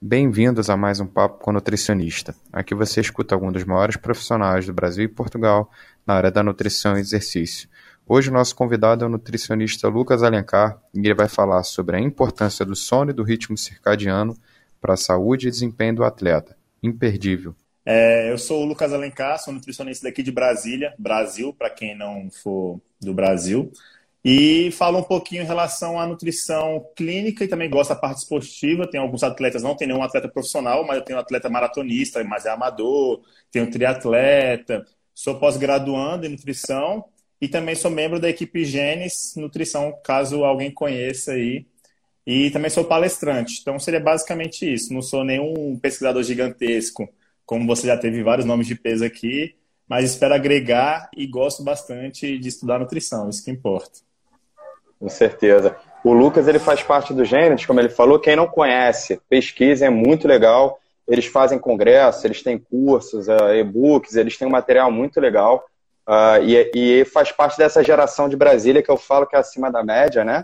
Bem-vindos a mais um Papo com Nutricionista. Aqui você escuta alguns dos maiores profissionais do Brasil e Portugal na área da nutrição e exercício. Hoje o nosso convidado é o nutricionista Lucas Alencar e ele vai falar sobre a importância do sono e do ritmo circadiano para a saúde e desempenho do atleta. Imperdível. Eu sou o Lucas Alencar, sou nutricionista daqui de Brasília, Brasil, para quem não for do Brasil. E falo um pouquinho em relação à nutrição clínica e também gosto da parte esportiva. Tem alguns atletas, não tem nenhum atleta profissional, mas eu tenho um atleta maratonista, mas é amador, tenho triatleta, sou pós-graduando em nutrição e também sou membro da equipe Genes Nutrição, caso alguém conheça aí. E também sou palestrante, então seria basicamente isso. Não sou nenhum pesquisador gigantesco, como você já teve vários nomes de peso aqui, mas espero agregar e gosto bastante de estudar nutrição, isso que importa. Com certeza. O Lucas, ele faz parte do Gênesis, como ele falou. Quem não conhece, pesquisa, é muito legal. Eles fazem congressos, eles têm cursos, e-books, eles têm um material muito legal. E faz parte dessa geração de Brasília, que eu falo que é acima da média, né?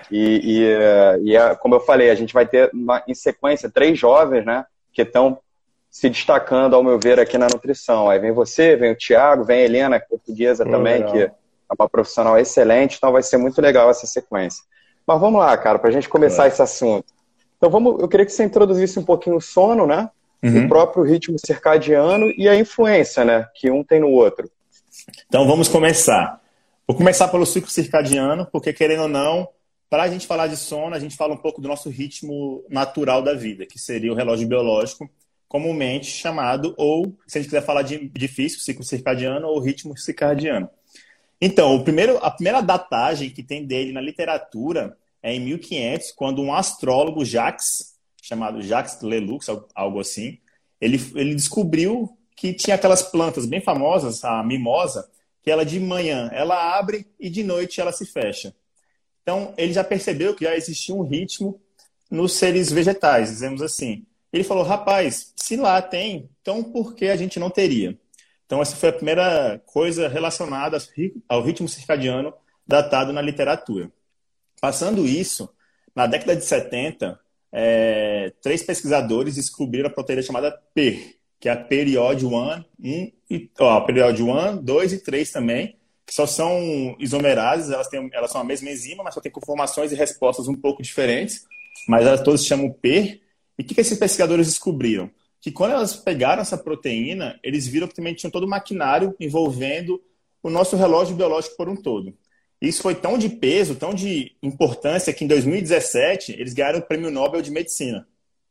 Como eu falei, a gente vai ter, em sequência, 3 jovens, né? Que estão se destacando, ao meu ver, aqui na nutrição. Aí vem você, vem o Thiago, vem a Helena, portuguesa também, legal. Que é uma profissional excelente, então vai ser muito legal essa sequência. Mas vamos lá, cara, para a gente começar esse assunto. Então eu queria que você introduzisse um pouquinho o sono, né? O próprio ritmo circadiano e a influência, né? Que um tem no outro. Então vamos começar. Vou começar pelo ciclo circadiano, porque querendo ou não, para a gente falar de sono, a gente fala um pouco do nosso ritmo natural da vida, que seria o relógio biológico, comumente chamado, ou, se a gente quiser falar de difícil, ciclo circadiano ou ritmo circadiano. Então, a primeira datagem que tem dele na literatura é em 1500, quando um astrólogo, chamado Jacques Leloux, algo assim, ele descobriu que tinha aquelas plantas bem famosas, a mimosa, que ela de manhã ela abre e de noite ela se fecha. Então, ele já percebeu que já existia um ritmo nos seres vegetais, dizemos assim. Ele falou, rapaz, se lá tem, então por que a gente não teria? Então, essa foi a primeira coisa relacionada ao ritmo circadiano datado na literatura. Passando isso, na década de 70, 3 pesquisadores descobriram a proteína chamada PER, que é a Period 1, Period 1, 2 e 3 também, que só são isomerases, elas são a mesma enzima, mas só tem conformações e respostas um pouco diferentes, mas elas todas se chamam PER. E o que esses pesquisadores descobriram? Que quando elas pegaram essa proteína, eles viram que também tinha todo o maquinário envolvendo o nosso relógio biológico por um todo. Isso foi tão de peso, tão de importância, que em 2017 eles ganharam o Prêmio Nobel de Medicina.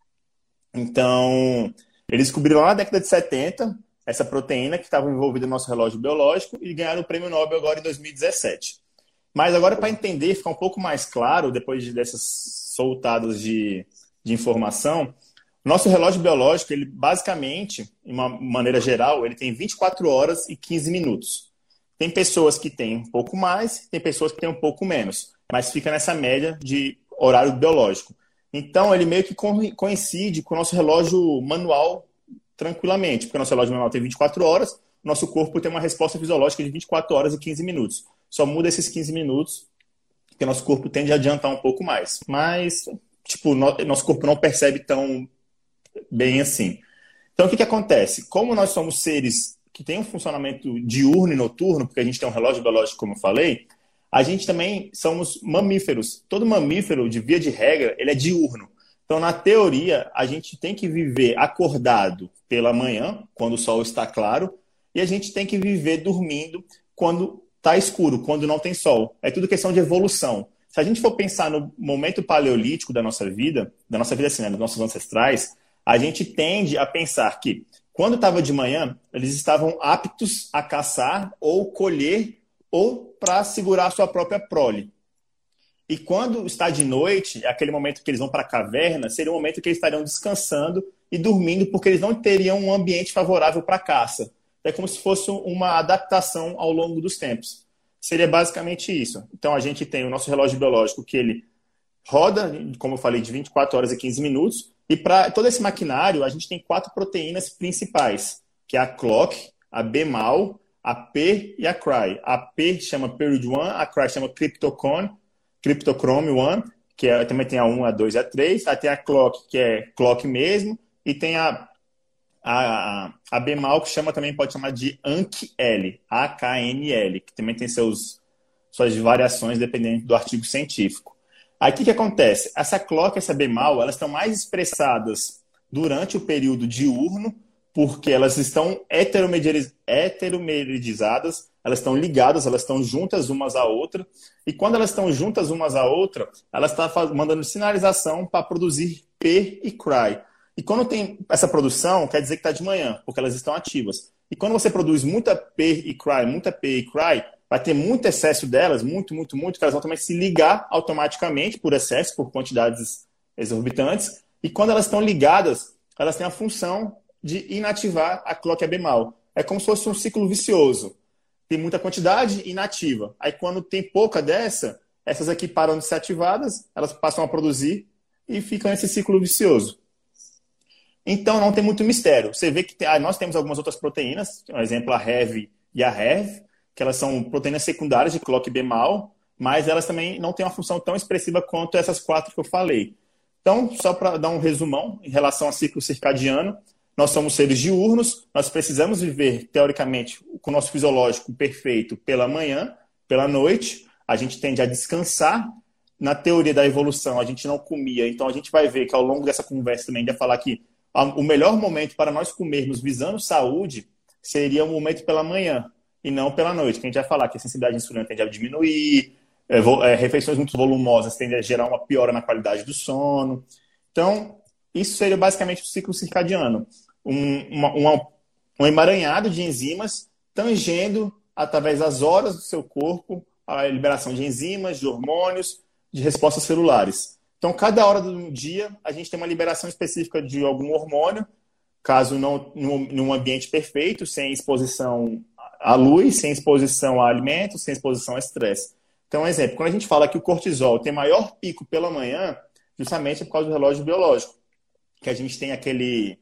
Então, eles descobriram lá na década de 70 essa proteína que estava envolvida no nosso relógio biológico e ganharam o Prêmio Nobel agora em 2017. Mas agora, para entender, ficar um pouco mais claro, depois dessas soltadas de informação, nosso relógio biológico, ele basicamente, de uma maneira geral, ele tem 24 horas e 15 minutos. Tem pessoas que têm um pouco mais, tem pessoas que têm um pouco menos, mas fica nessa média de horário biológico. Então, ele meio que coincide com o nosso relógio manual tranquilamente, porque o nosso relógio manual tem 24 horas, nosso corpo tem uma resposta fisiológica de 24 horas e 15 minutos. Só muda esses 15 minutos, porque o nosso corpo tende a adiantar um pouco mais. Mas, nosso corpo não percebe tão bem assim. Então, o que acontece? Como nós somos seres que têm um funcionamento diurno e noturno, porque a gente tem um relógio biológico, como eu falei, a gente também somos mamíferos. Todo mamífero, de via de regra, ele é diurno. Então, na teoria, a gente tem que viver acordado pela manhã, quando o sol está claro, e a gente tem que viver dormindo quando está escuro, quando não tem sol. É tudo questão de evolução. Se a gente for pensar no momento paleolítico da nossa vida assim, né, dos nossos ancestrais, a gente tende a pensar que, quando estava de manhã, eles estavam aptos a caçar ou colher ou para segurar a sua própria prole. E quando está de noite, aquele momento que eles vão para a caverna, seria um momento que eles estariam descansando e dormindo, porque eles não teriam um ambiente favorável para a caça. É como se fosse uma adaptação ao longo dos tempos. Seria basicamente isso. Então, a gente tem o nosso relógio biológico, que ele roda, como eu falei, de 24 horas e 15 minutos. E para todo esse maquinário, a gente tem 4 proteínas principais, que é a clock, a BMAL, a P e a Cry. A P chama Period 1, a Cry chama Cryptochrome 1, também tem a 1, a 2 e a 3. Aí tem a clock, que é clock mesmo. E tem a Bmal, que pode chamar de ANKL, AKNL, que também tem suas variações dependendo do artigo científico. Aí o que acontece? Essa clock e essa Bmal, elas estão mais expressadas durante o período diurno, porque elas estão heteromeridizadas, elas estão ligadas, elas estão juntas umas à outra, e quando elas estão juntas umas à outra, elas estão mandando sinalização para produzir P e cry. E quando tem essa produção, quer dizer que está de manhã, porque elas estão ativas. E quando você produz muita P e cry, vai ter muito excesso delas, muito, que elas vão também se ligar automaticamente por excesso, por quantidades exorbitantes. E quando elas estão ligadas, elas têm a função de inativar a clock abmal. É como se fosse um ciclo vicioso. Tem muita quantidade inativa. Aí quando tem pouca essas aqui param de ser ativadas, elas passam a produzir e ficam nesse ciclo vicioso. Então não tem muito mistério. Você vê que nós temos algumas outras proteínas, por exemplo, a Hev e a Hev, que elas são proteínas secundárias de clock abmal, mas elas também não têm uma função tão expressiva quanto essas 4 que eu falei. Então, só para dar um resumão em relação ao ciclo circadiano, nós somos seres diurnos, nós precisamos viver, teoricamente, com o nosso fisiológico perfeito pela manhã, pela noite, a gente tende a descansar. Na teoria da evolução, a gente não comia, então a gente vai ver que ao longo dessa conversa também vai falar que o melhor momento para nós comermos visando saúde seria o momento pela manhã e não pela noite, que a gente vai falar que a sensibilidade à insulina tende a diminuir, refeições muito volumosas tendem a gerar uma piora na qualidade do sono. Então, isso seria basicamente o ciclo circadiano. Um emaranhado de enzimas tangendo, através das horas do seu corpo, a liberação de enzimas, de hormônios, de respostas celulares. Então, cada hora do dia, a gente tem uma liberação específica de algum hormônio, caso não num ambiente perfeito, sem exposição à luz, sem exposição a alimentos, sem exposição a estresse. Então, um exemplo, quando a gente fala que o cortisol tem maior pico pela manhã, justamente é por causa do relógio biológico, que a gente tem aquele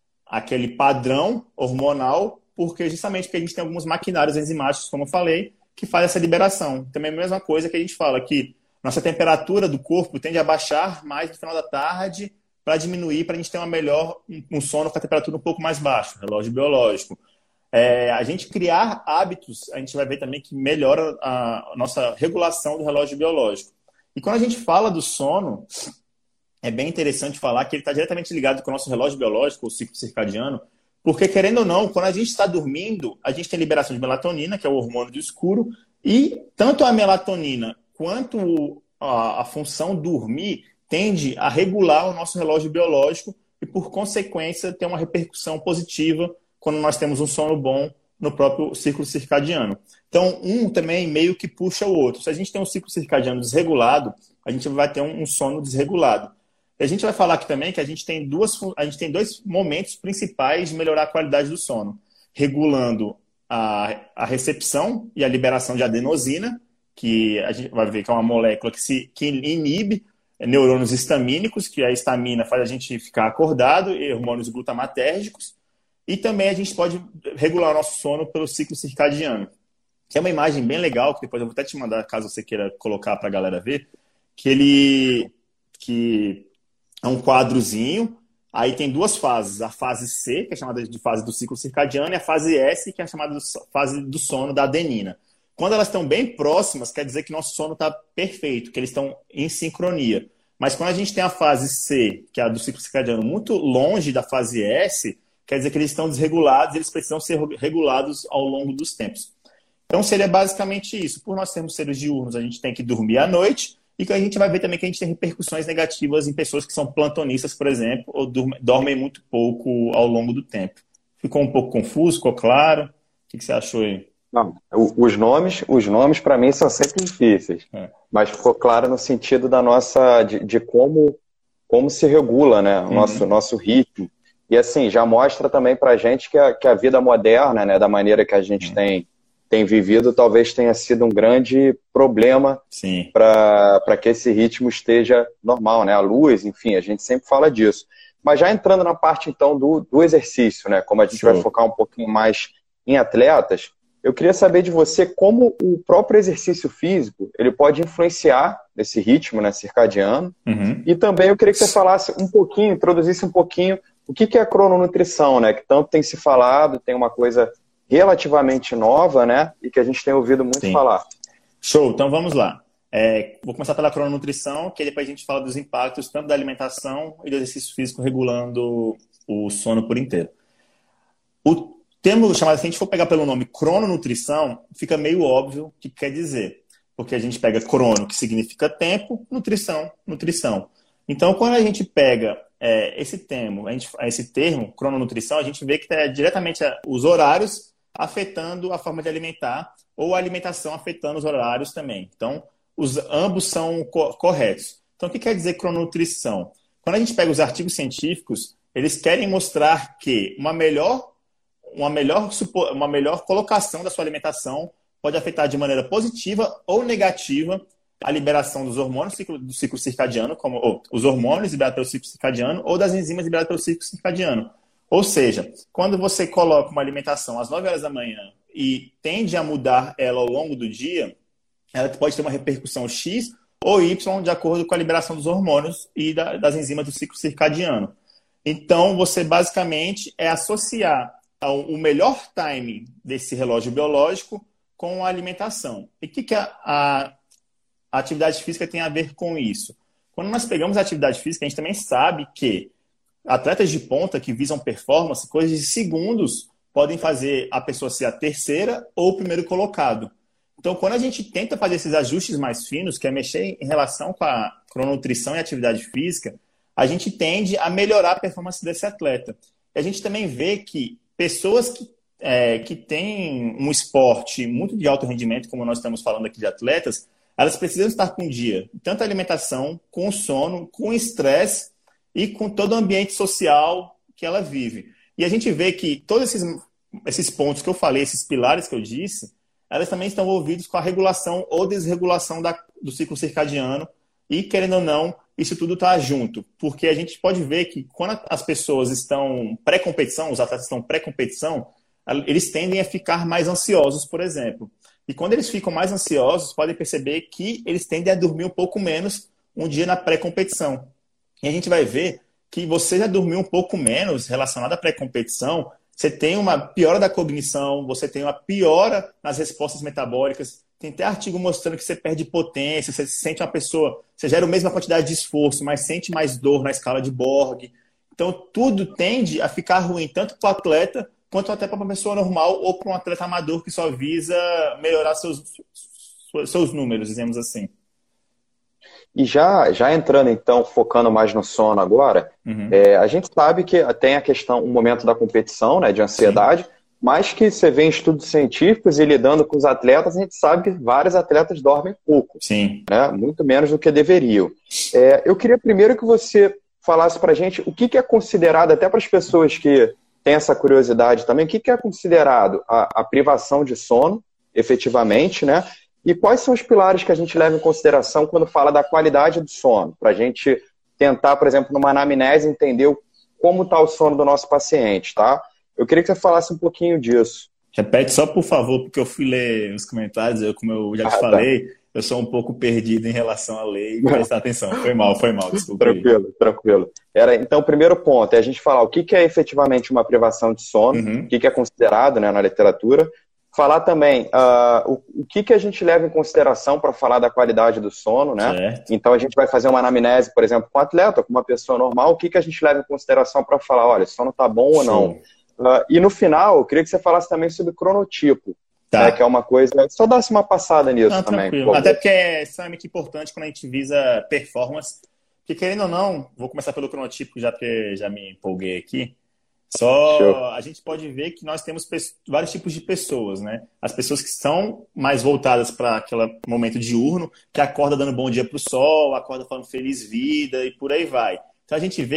padrão hormonal, justamente porque a gente tem alguns maquinários enzimáticos, como eu falei, que faz essa liberação. Também é a mesma coisa que a gente fala que nossa temperatura do corpo tende a baixar mais no final da tarde para diminuir, para a gente ter um sono com a temperatura um pouco mais baixa, relógio biológico. A gente criar hábitos, a gente vai ver também que melhora a nossa regulação do relógio biológico. E quando a gente fala do sono, é bem interessante falar que ele está diretamente ligado com o nosso relógio biológico, o ciclo circadiano, porque, querendo ou não, quando a gente está dormindo, a gente tem liberação de melatonina, que é o hormônio do escuro, e tanto a melatonina quanto a função dormir tende a regular o nosso relógio biológico e, por consequência, ter uma repercussão positiva quando nós temos um sono bom no próprio ciclo circadiano. Então, um também meio que puxa o outro. Se a gente tem um ciclo circadiano desregulado, a gente vai ter um sono desregulado. E a gente vai falar aqui também que a gente tem dois momentos principais de melhorar a qualidade do sono. Regulando a recepção e a liberação de adenosina, que a gente vai ver que é uma molécula que inibe neurônios histamínicos, que a histamina faz a gente ficar acordado, e hormônios glutamatérgicos. E também a gente pode regular o nosso sono pelo ciclo circadiano. Que é uma imagem bem legal, que depois eu vou até te mandar, caso você queira colocar para a galera ver, que é um quadrozinho, aí tem 2 fases, a fase C, que é chamada de fase do ciclo circadiano, e a fase S, que é chamada de fase do sono da adenina. Quando elas estão bem próximas, quer dizer que nosso sono está perfeito, que eles estão em sincronia. Mas quando a gente tem a fase C, que é a do ciclo circadiano, muito longe da fase S, quer dizer que eles estão desregulados, eles precisam ser regulados ao longo dos tempos. Então seria basicamente isso. Por nós sermos seres diurnos, a gente tem que dormir à noite, e que a gente vai ver também que a gente tem repercussões negativas em pessoas que são plantonistas, por exemplo, ou dormem muito pouco ao longo do tempo. Ficou um pouco confuso? Ficou claro? O que você achou aí? Não, os nomes para mim são sempre difíceis, mas ficou claro no sentido da nossa de como se regula, né, o nosso ritmo. E assim, já mostra também para a gente que a vida moderna, né, da maneira que a gente tem vivido, talvez tenha sido um grande problema para que esse ritmo esteja normal, né? A luz, enfim, a gente sempre fala disso. Mas já entrando na parte, então, do exercício, né? Como a gente vai focar um pouquinho mais em atletas, eu queria saber de você como o próprio exercício físico ele pode influenciar esse ritmo, né, circadiano. E também eu queria que você falasse um pouquinho, introduzisse um pouquinho o que é a crononutrição, né, que tanto tem se falado, tem uma coisa relativamente nova, né, e que a gente tem ouvido muito falar. Show, então vamos lá. Vou começar pela crononutrição, que depois a gente fala dos impactos tanto da alimentação e do exercício físico regulando o sono por inteiro. O termo chamado, se a gente for pegar pelo nome crononutrição, fica meio óbvio o que quer dizer. Porque a gente pega crono, que significa tempo, nutrição, nutrição. Então, quando a gente pega esse termo, crononutrição, a gente vê que é diretamente os horários afetando a forma de alimentar ou a alimentação afetando os horários também. Então, ambos são corretos. Então, o que quer dizer crononutrição? Quando a gente pega os artigos científicos, eles querem mostrar que uma melhor colocação da sua alimentação pode afetar de maneira positiva ou negativa a liberação dos hormônios do ciclo circadiano, como os hormônios liberados pelo ciclo circadiano ou das enzimas liberadas pelo ciclo circadiano. Ou seja, quando você coloca uma alimentação às 9 horas da manhã e tende a mudar ela ao longo do dia, ela pode ter uma repercussão X ou Y de acordo com a liberação dos hormônios e das enzimas do ciclo circadiano. Então, você basicamente associar o melhor time desse relógio biológico com a alimentação. E o que a atividade física tem a ver com isso? Quando nós pegamos a atividade física, a gente também sabe que atletas de ponta que visam performance, coisas de segundos podem fazer a pessoa ser a terceira ou o primeiro colocado. Então, quando a gente tenta fazer esses ajustes mais finos, que é mexer em relação com a crononutrição e atividade física, a gente tende a melhorar a performance desse atleta. E a gente também vê que pessoas que têm um esporte muito de alto rendimento, como nós estamos falando aqui de atletas, elas precisam estar com o dia, tanto a alimentação, com o sono, com o estresse e com todo o ambiente social que ela vive. E a gente vê que todos esses pontos que eu falei, esses pilares que eu disse, elas também estão envolvidos com a regulação ou desregulação do ciclo circadiano e, querendo ou não, isso tudo está junto. Porque a gente pode ver que quando as pessoas estão pré-competição, os atletas estão pré-competição, eles tendem a ficar mais ansiosos, por exemplo. E quando eles ficam mais ansiosos, podem perceber que eles tendem a dormir um pouco menos um dia na pré-competição. E a gente vai ver que você já dormiu um pouco menos relacionado à pré-competição, você tem uma piora da cognição, você tem uma piora nas respostas metabólicas. Tem até artigo mostrando que você perde potência, você se sente uma pessoa, você gera a mesma quantidade de esforço, mas sente mais dor na escala de Borg. Então, tudo tende a ficar ruim, tanto para o atleta, quanto até para uma pessoa normal ou para um atleta amador que só visa melhorar seus números, dizemos assim. E já entrando, então, focando mais no sono agora, a gente sabe que tem a questão, um momento da competição, né, de ansiedade, mas que você vê em estudos científicos e lidando com os atletas, a gente sabe que vários atletas dormem pouco. Sim. Né, muito menos do que deveriam. Eu queria primeiro que você falasse para a gente o que é considerado, até para as pessoas que têm essa curiosidade também, o que é considerado a privação de sono, efetivamente, né? E quais são os pilares que a gente leva em consideração quando fala da qualidade do sono? Para a gente tentar, por exemplo, numa anamnese, entender como está o sono do nosso paciente, tá? Eu queria que você falasse um pouquinho disso. Repete só, por favor, porque eu fui ler os comentários, como eu já te falei, eu sou um pouco perdido em relação à lei e prestar atenção. Foi mal, desculpa. Tranquilo. Então, o primeiro ponto é a gente falar o que é efetivamente uma privação de sono, o que é considerado, né, na literatura. Falar também o que a gente leva em consideração para falar da qualidade do sono, né? Certo. Então a gente vai fazer uma anamnese, por exemplo, com um atleta, com uma pessoa normal, o que a gente leva em consideração para falar, olha, o sono tá bom ou não. E no final, eu queria que você falasse também sobre cronotipo, né, que é uma coisa... Só desse uma passada nisso também. Tranquilo. Até porque é extremamente importante quando a gente visa performance. Porque, querendo ou não, vou começar pelo cronotipo, já que já me empolguei aqui. A gente pode ver que nós temos vários tipos de pessoas, né? As pessoas que são mais voltadas para aquele momento diurno, que acorda dando bom dia para o sol, acorda falando feliz vida e por aí vai. Então a gente vê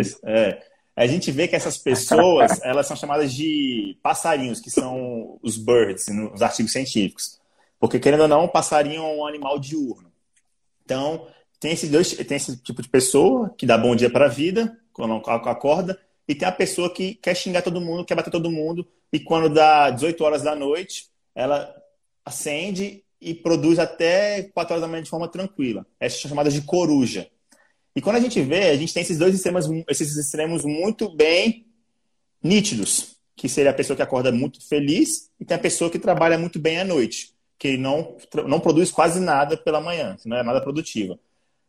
que essas pessoas elas são chamadas de passarinhos, que são os birds nos artigos científicos. Porque, querendo ou não, o passarinho é um animal diurno. Então, tem esse tipo de pessoa que dá bom dia para a vida, quando acorda, e tem a pessoa que quer xingar todo mundo, quer bater todo mundo, e quando dá 18 horas da noite, ela acende e produz até 4 horas da manhã de forma tranquila. Essa é chamada de coruja. E quando a gente vê, a gente tem esses extremos muito bem nítidos, que seria a pessoa que acorda muito feliz e tem a pessoa que trabalha muito bem à noite, que não produz quase nada pela manhã, não é nada produtiva.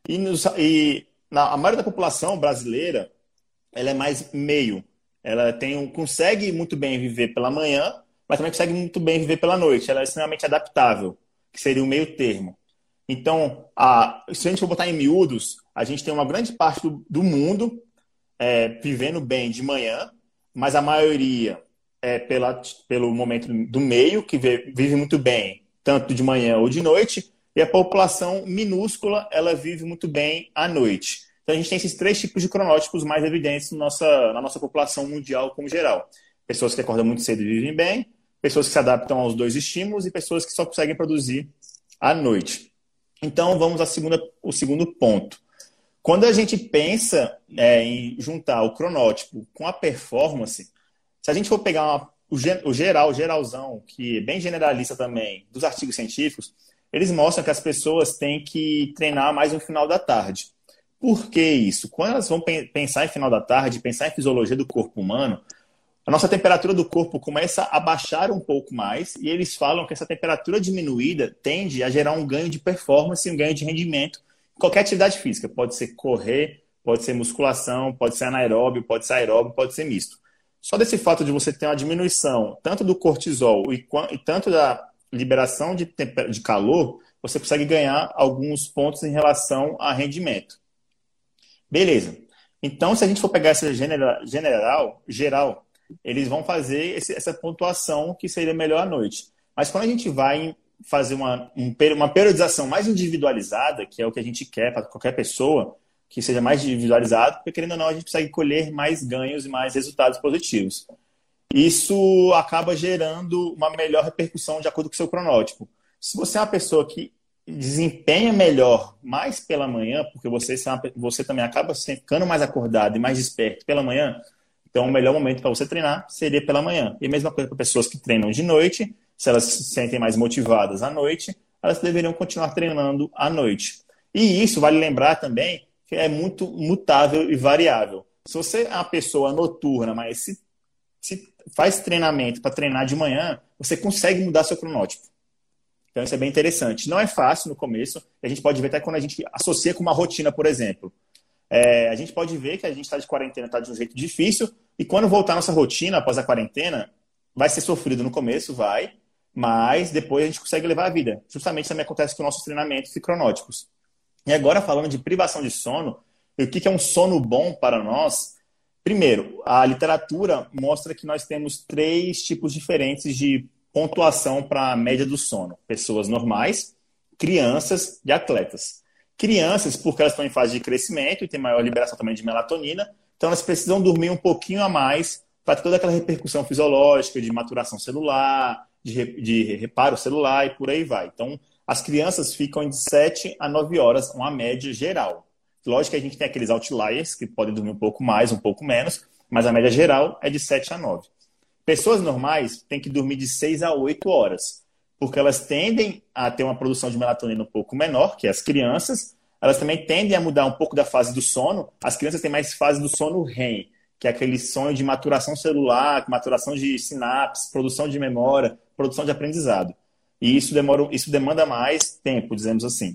A maioria da população brasileira, ela é mais meio. Ela consegue muito bem viver pela manhã, mas também consegue muito bem viver pela noite. Ela é extremamente adaptável, que seria o meio termo. Então, se a gente for botar em miúdos, a gente tem uma grande parte do mundo vivendo bem de manhã, mas a maioria pelo momento do meio, que vive muito bem, tanto de manhã ou de noite, e a população minúscula, ela vive muito bem à noite. Então, a gente tem esses 3 tipos de cronótipos mais evidentes na nossa população mundial como geral. Pessoas que acordam muito cedo e vivem bem, pessoas que se adaptam aos 2 estímulos e pessoas que só conseguem produzir à noite. Então, vamos ao segundo ponto. Quando a gente pensa em juntar o cronótipo com a performance, se a gente for pegar o geralzão, que é bem generalista também, dos artigos científicos, eles mostram que as pessoas têm que treinar mais no final da tarde. Por que isso? Quando elas vão pensar em final da tarde, pensar em fisiologia do corpo humano, a nossa temperatura do corpo começa a baixar um pouco mais e eles falam que essa temperatura diminuída tende a gerar um ganho de performance e um ganho de rendimento em qualquer atividade física. Pode ser correr, pode ser musculação, pode ser anaeróbio, pode ser aeróbio, pode ser misto. Só desse fato de você ter uma diminuição tanto do cortisol e tanto da liberação de calor, você consegue ganhar alguns pontos em relação a rendimento. Beleza. Então, se a gente for pegar essa geral, eles vão fazer essa pontuação que seria melhor à noite. Mas quando a gente vai fazer uma periodização mais individualizada, que é o que a gente quer para qualquer pessoa, que seja mais individualizado, porque querendo ou não, a gente consegue colher mais ganhos e mais resultados positivos. Isso acaba gerando uma melhor repercussão de acordo com o seu cronótipo. Se você é uma pessoa que desempenha melhor mais pela manhã, porque você também acaba ficando mais acordado e mais desperto pela manhã, então o melhor momento para você treinar seria pela manhã. E a mesma coisa para pessoas que treinam de noite, se elas se sentem mais motivadas à noite, elas deveriam continuar treinando à noite. E isso vale lembrar também que é muito mutável e variável. Se você é uma pessoa noturna, mas se faz treinamento para treinar de manhã, você consegue mudar seu cronótipo. Então isso é bem interessante. Não é fácil no começo, a gente pode ver até quando a gente associa com uma rotina, por exemplo. A gente pode ver que a gente está de quarentena, está de um jeito difícil, e quando voltar a nossa rotina após a quarentena, vai ser sofrido no começo, mas depois a gente consegue levar a vida. Justamente também acontece com nossos treinamentos e cronótipos. E agora falando de privação de sono, e o que é um sono bom para nós? Primeiro, a literatura mostra que nós temos 3 tipos diferentes de pontuação para a média do sono. Pessoas normais, crianças e atletas. Crianças, porque elas estão em fase de crescimento e tem maior liberação também de melatonina, então elas precisam dormir um pouquinho a mais para ter toda aquela repercussão fisiológica de maturação celular, de reparo celular e por aí vai. Então, as crianças ficam de 7 a 9 horas, uma média geral. Lógico que a gente tem aqueles outliers que podem dormir um pouco mais, um pouco menos, mas a média geral é de 7 a 9. Pessoas normais têm que dormir de 6 a 8 horas, porque elas tendem a ter uma produção de melatonina um pouco menor, que as crianças. Elas também tendem a mudar um pouco da fase do sono. As crianças têm mais fase do sono REM, que é aquele sonho de maturação celular, maturação de sinapses, produção de memória, produção de aprendizado. E isso demanda mais tempo, dizemos assim.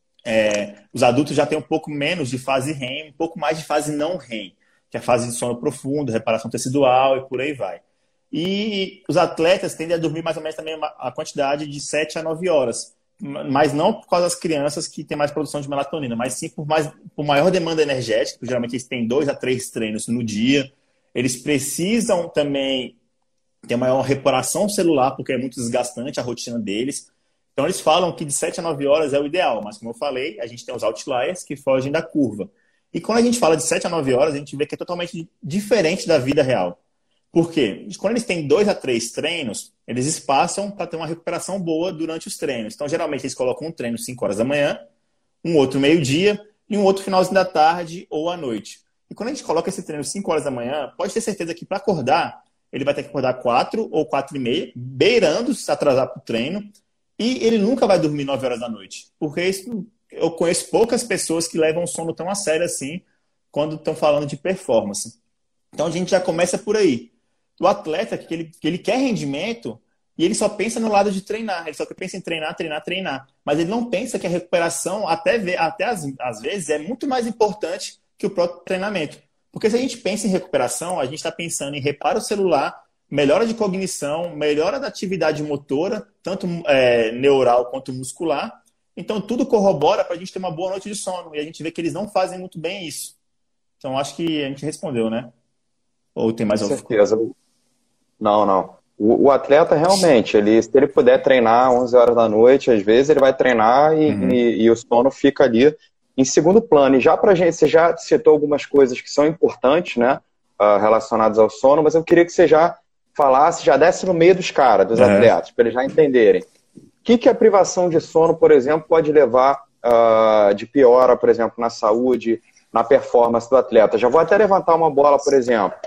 Os adultos já têm um pouco menos de fase REM, um pouco mais de fase não REM, que é a fase de sono profundo, reparação tecidual e por aí vai. E os atletas tendem a dormir mais ou menos também a quantidade de 7 a 9 horas, mas não por causa das crianças que têm mais produção de melatonina, mas sim por maior demanda energética. Geralmente eles têm 2 a 3 treinos no dia. Eles precisam também ter maior reparação celular, porque é muito desgastante a rotina deles. Então eles falam que de 7 a 9 horas é o ideal, mas como eu falei, a gente tem os outliers que fogem da curva. E quando a gente fala de 7 a 9 horas, a gente vê que é totalmente diferente da vida real. Por quê? Quando eles têm 2 a 3 treinos, eles espaçam para ter uma recuperação boa durante os treinos. Então, geralmente, eles colocam um treino 5 horas da manhã, um outro meio-dia e um outro finalzinho da tarde ou à noite. E quando a gente coloca esse treino 5 horas da manhã, pode ter certeza que para acordar ele vai ter que acordar 4 ou 4h30, beirando se atrasar para o treino, e ele nunca vai dormir 9 horas da noite. Porque eu conheço poucas pessoas que levam o sono tão a sério assim, quando estão falando de performance. Então a gente já começa por aí. O atleta, que ele quer rendimento, e ele só pensa no lado de treinar. Ele só pensa em treinar, treinar, treinar. Mas ele não pensa que a recuperação, até às vezes, é muito mais importante que o próprio treinamento. Porque se a gente pensa em recuperação, a gente está pensando em reparo celular, melhora de cognição, melhora da atividade motora, tanto neural quanto muscular. Então, tudo corrobora para a gente ter uma boa noite de sono. E a gente vê que eles não fazem muito bem isso. Então, acho que a gente respondeu, né? Ou tem mais alguma coisa? Com certeza. Não. O atleta, realmente, se ele puder treinar 11 horas da noite, às vezes ele vai treinar e o sono fica ali em segundo plano. E já pra gente, você já citou algumas coisas que são importantes, né, relacionadas ao sono, mas eu queria que você já falasse, já desse no meio dos caras, dos atletas, para eles já entenderem. O que a privação de sono, por exemplo, pode levar de piora, por exemplo, na saúde, na performance do atleta? Já vou até levantar uma bola, por exemplo.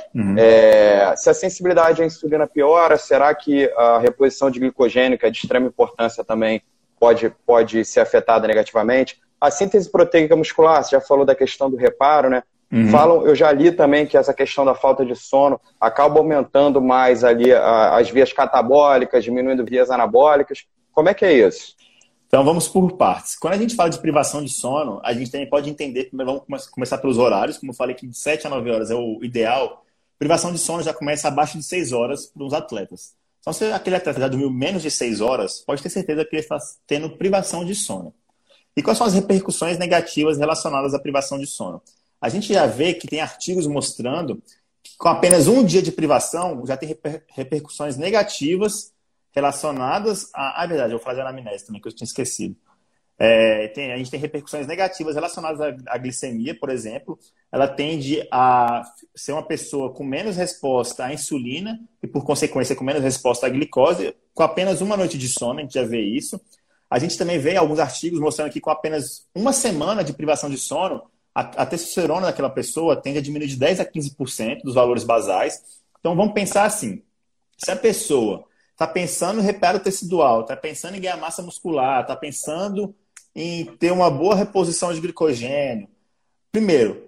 Se a sensibilidade à insulina piora, será que a reposição de glicogênio, que é de extrema importância também, pode ser afetada negativamente? A síntese proteica muscular, você já falou da questão do reparo, né? Eu já li também que essa questão da falta de sono acaba aumentando mais ali as vias catabólicas, diminuindo vias anabólicas. Como é que é isso? Então, vamos por partes. Quando a gente fala de privação de sono, a gente também pode entender, primeiro vamos começar pelos horários, como eu falei que de 7 a 9 horas é o ideal. Privação de sono já começa abaixo de 6 horas para os atletas. Então, se aquele atleta já dormiu menos de 6 horas, pode ter certeza que ele está tendo privação de sono. E quais são as repercussões negativas relacionadas à privação de sono? A gente já vê que tem artigos mostrando que com apenas um dia de privação já tem repercussões negativas relacionadas a... verdade, eu vou falar de anamnese também, que eu tinha esquecido. A gente tem repercussões negativas relacionadas à glicemia, por exemplo. Ela tende a ser uma pessoa com menos resposta à insulina e, por consequência, com menos resposta à glicose, com apenas uma noite de sono, a gente já vê isso. A gente também vê alguns artigos mostrando que com apenas uma semana de privação de sono, a testosterona daquela pessoa tende a diminuir de 10% a 15% dos valores basais. Então, vamos pensar assim, se a pessoa está pensando em reparo tecidual, está pensando em ganhar massa muscular, está pensando em ter uma boa reposição de glicogênio. Primeiro,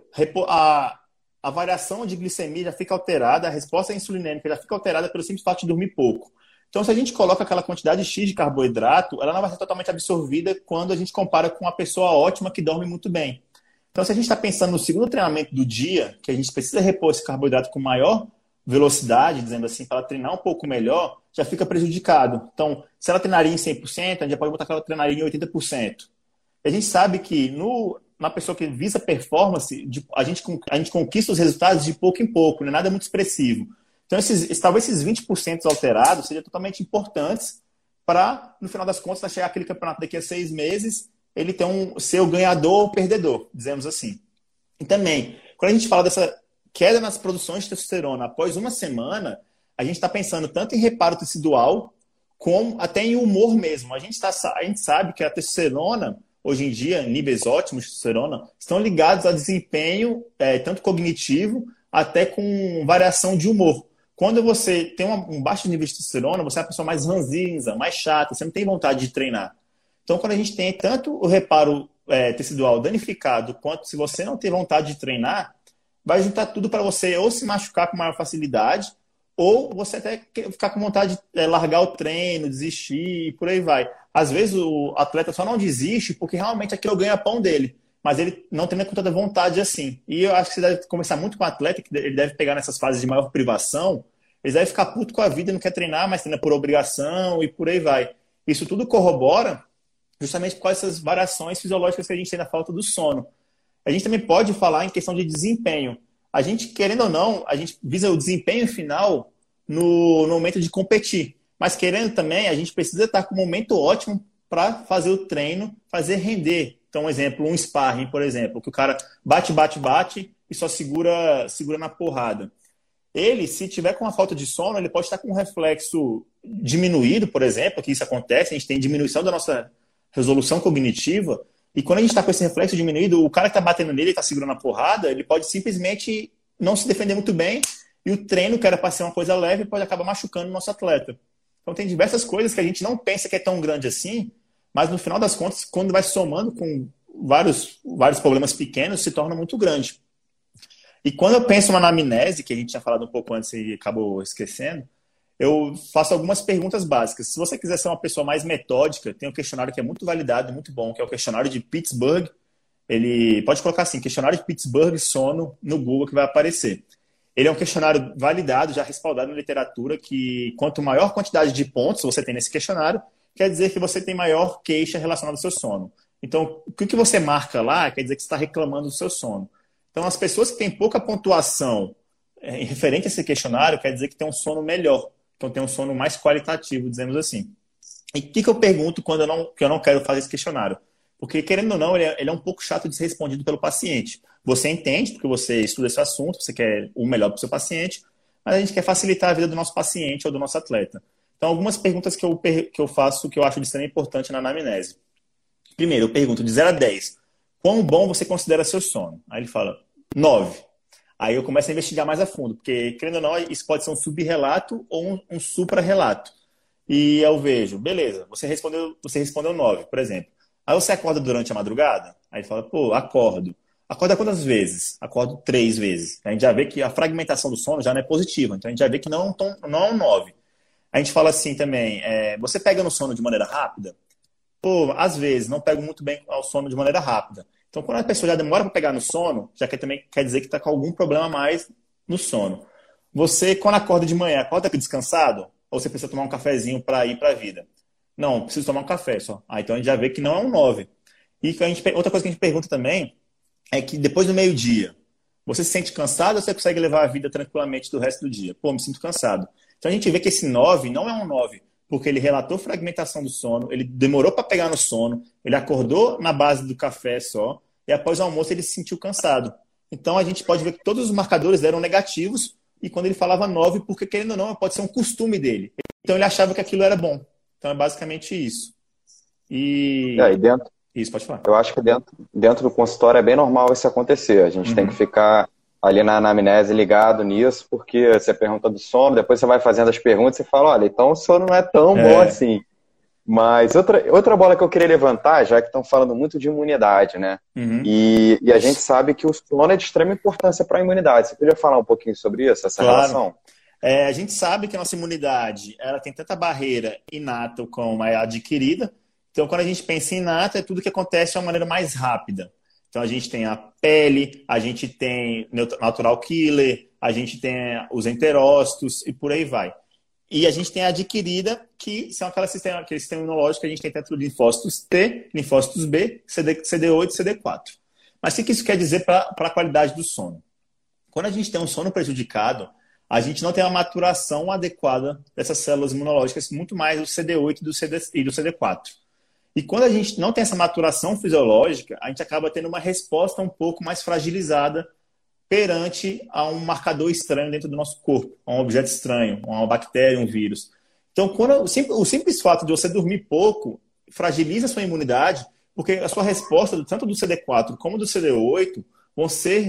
a variação de glicemia já fica alterada, a resposta insulinêmica já fica alterada pelo simples fato de dormir pouco. Então, se a gente coloca aquela quantidade X de carboidrato, ela não vai ser totalmente absorvida quando a gente compara com uma pessoa ótima que dorme muito bem. Então, se a gente está pensando no segundo treinamento do dia, que a gente precisa repor esse carboidrato com maior velocidade, dizendo assim, para ela treinar um pouco melhor, já fica prejudicado. Então, se ela treinaria em 100%, a gente já pode botar que ela treinaria em 80%. A gente sabe que na pessoa que visa performance, a gente conquista os resultados de pouco em pouco, não é nada muito expressivo. Então, talvez esses 20% alterados sejam totalmente importantes para, no final das contas, chegar aquele campeonato daqui a 6 meses, ele ser o ganhador ou perdedor, dizemos assim. E também, quando a gente fala dessa queda nas produções de testosterona após uma semana, a gente está pensando tanto em reparo tecidual, como até em humor mesmo. A gente sabe que a testosterona, hoje em dia, níveis ótimos de testosterona, estão ligados a desempenho, tanto cognitivo, até com variação de humor. Quando você tem um baixo nível de testosterona, você é uma pessoa mais ranzinza, mais chata, você não tem vontade de treinar. Então, quando a gente tem tanto o reparo tecidual danificado, quanto se você não tem vontade de treinar, vai juntar tudo para você ou se machucar com maior facilidade, ou você até ficar com vontade de largar o treino, desistir e por aí vai. Às vezes o atleta só não desiste porque realmente aquilo é o ganha-pão dele, mas ele não tem com tanta vontade assim. E eu acho que você deve conversar muito com o atleta, que ele deve pegar nessas fases de maior privação, ele deve ficar puto com a vida, não quer treinar, mas treina por obrigação e por aí vai. Isso tudo corrobora justamente com essas variações fisiológicas que a gente tem na falta do sono. A gente também pode falar em questão de desempenho. A gente, querendo ou não, a gente visa o desempenho final no momento de competir. Mas querendo também, a gente precisa estar com um momento ótimo para fazer o treino, fazer render. Então, um exemplo, um sparring, por exemplo, que o cara bate e só segura na porrada. Ele, se tiver com uma falta de sono, ele pode estar com um reflexo diminuído, por exemplo, que isso acontece, a gente tem diminuição da nossa resolução cognitiva, e quando a gente está com esse reflexo diminuído, o cara que está batendo nele e está segurando a porrada, ele pode simplesmente não se defender muito bem e o treino, que era para ser uma coisa leve, pode acabar machucando o nosso atleta. Então tem diversas coisas que a gente não pensa que é tão grande assim, mas no final das contas, quando vai somando com vários problemas pequenos, se torna muito grande. E quando eu penso na anamnese, que a gente tinha falado um pouco antes e acabou esquecendo, eu faço algumas perguntas básicas. Se você quiser ser uma pessoa mais metódica, tem um questionário que é muito validado, muito bom, que é o questionário de Pittsburgh. Ele pode colocar assim, questionário de Pittsburgh sono no Google que vai aparecer. Ele é um questionário validado, já respaldado na literatura, que quanto maior quantidade de pontos você tem nesse questionário, quer dizer que você tem maior queixa relacionada ao seu sono. Então, o que você marca lá quer dizer que você está reclamando do seu sono. Então, as pessoas que têm pouca pontuação em referente a esse questionário, quer dizer que tem um sono melhor. Então, tem um sono mais qualitativo, dizemos assim. E o que eu pergunto quando eu não quero fazer esse questionário? Porque, querendo ou não, ele é um pouco chato de ser respondido pelo paciente. Você entende, porque você estuda esse assunto, você quer o melhor para o seu paciente, mas a gente quer facilitar a vida do nosso paciente ou do nosso atleta. Então, algumas perguntas que eu faço que eu acho de extrema importância na anamnese. Primeiro, eu pergunto de 0 a 10. Quão bom você considera seu sono? Aí ele fala 9. Aí eu começo a investigar mais a fundo, porque, querendo ou não, isso pode ser um subrelato ou um supra-relato. E eu vejo, beleza, você respondeu 9, por exemplo. Aí você acorda durante a madrugada? Aí ele fala, pô, acordo. Acorda quantas vezes? Acordo 3 vezes. A gente já vê que a fragmentação do sono já não é positiva, então a gente já vê que não é um 9. A gente fala assim também, você pega no sono de maneira rápida? Pô, às vezes, não pego muito bem ao sono de maneira rápida. Então, quando a pessoa já demora para pegar no sono, também quer dizer que está com algum problema a mais no sono. Você, quando acorda de manhã, acorda descansado? Ou você precisa tomar um cafezinho para ir para a vida? Não, preciso tomar um café só. Então, a gente já vê que não é um 9. E outra coisa que a gente pergunta também é que depois do meio-dia, você se sente cansado ou você consegue levar a vida tranquilamente do resto do dia? Pô, me sinto cansado. Então, a gente vê que esse 9 não é um 9. Porque ele relatou fragmentação do sono, ele demorou para pegar no sono, ele acordou na base do café só, e após o almoço ele se sentiu cansado. Então a gente pode ver que todos os marcadores eram negativos, e quando ele falava 9, porque querendo ou não, pode ser um costume dele. Então ele achava que aquilo era bom. Então é basicamente isso. E aí dentro, isso, pode falar. eu acho que dentro do consultório é bem normal isso acontecer. A gente tem que ficar ali na anamnese ligado nisso, porque você pergunta do sono, depois você vai fazendo as perguntas e fala, olha, então o sono não é tão bom assim. Mas outra bola que eu queria levantar, já que estão falando muito de imunidade, né? E a gente sabe que o sono é de extrema importância para a imunidade. Você podia falar um pouquinho sobre isso, essa relação? A gente sabe que a nossa imunidade ela tem tanta barreira inata como a adquirida. Então, quando a gente pensa em inata, é tudo que acontece de uma maneira mais rápida. Então, a gente tem a pele, a gente tem natural killer, a gente tem os enterócitos e por aí vai. E a gente tem a adquirida, que são aquele sistema imunológico que a gente tem dentro de linfócitos T, linfócitos B, CD8 e CD4. Mas o que isso quer dizer para a qualidade do sono? Quando a gente tem um sono prejudicado, a gente não tem uma maturação adequada dessas células imunológicas, muito mais do CD8 e do CD4. E quando a gente não tem essa maturação fisiológica, a gente acaba tendo uma resposta um pouco mais fragilizada perante a um marcador estranho dentro do nosso corpo, a um objeto estranho, uma bactéria, um vírus. Então, o simples fato de você dormir pouco fragiliza a sua imunidade, porque a sua resposta, tanto do CD4 como do CD8, vão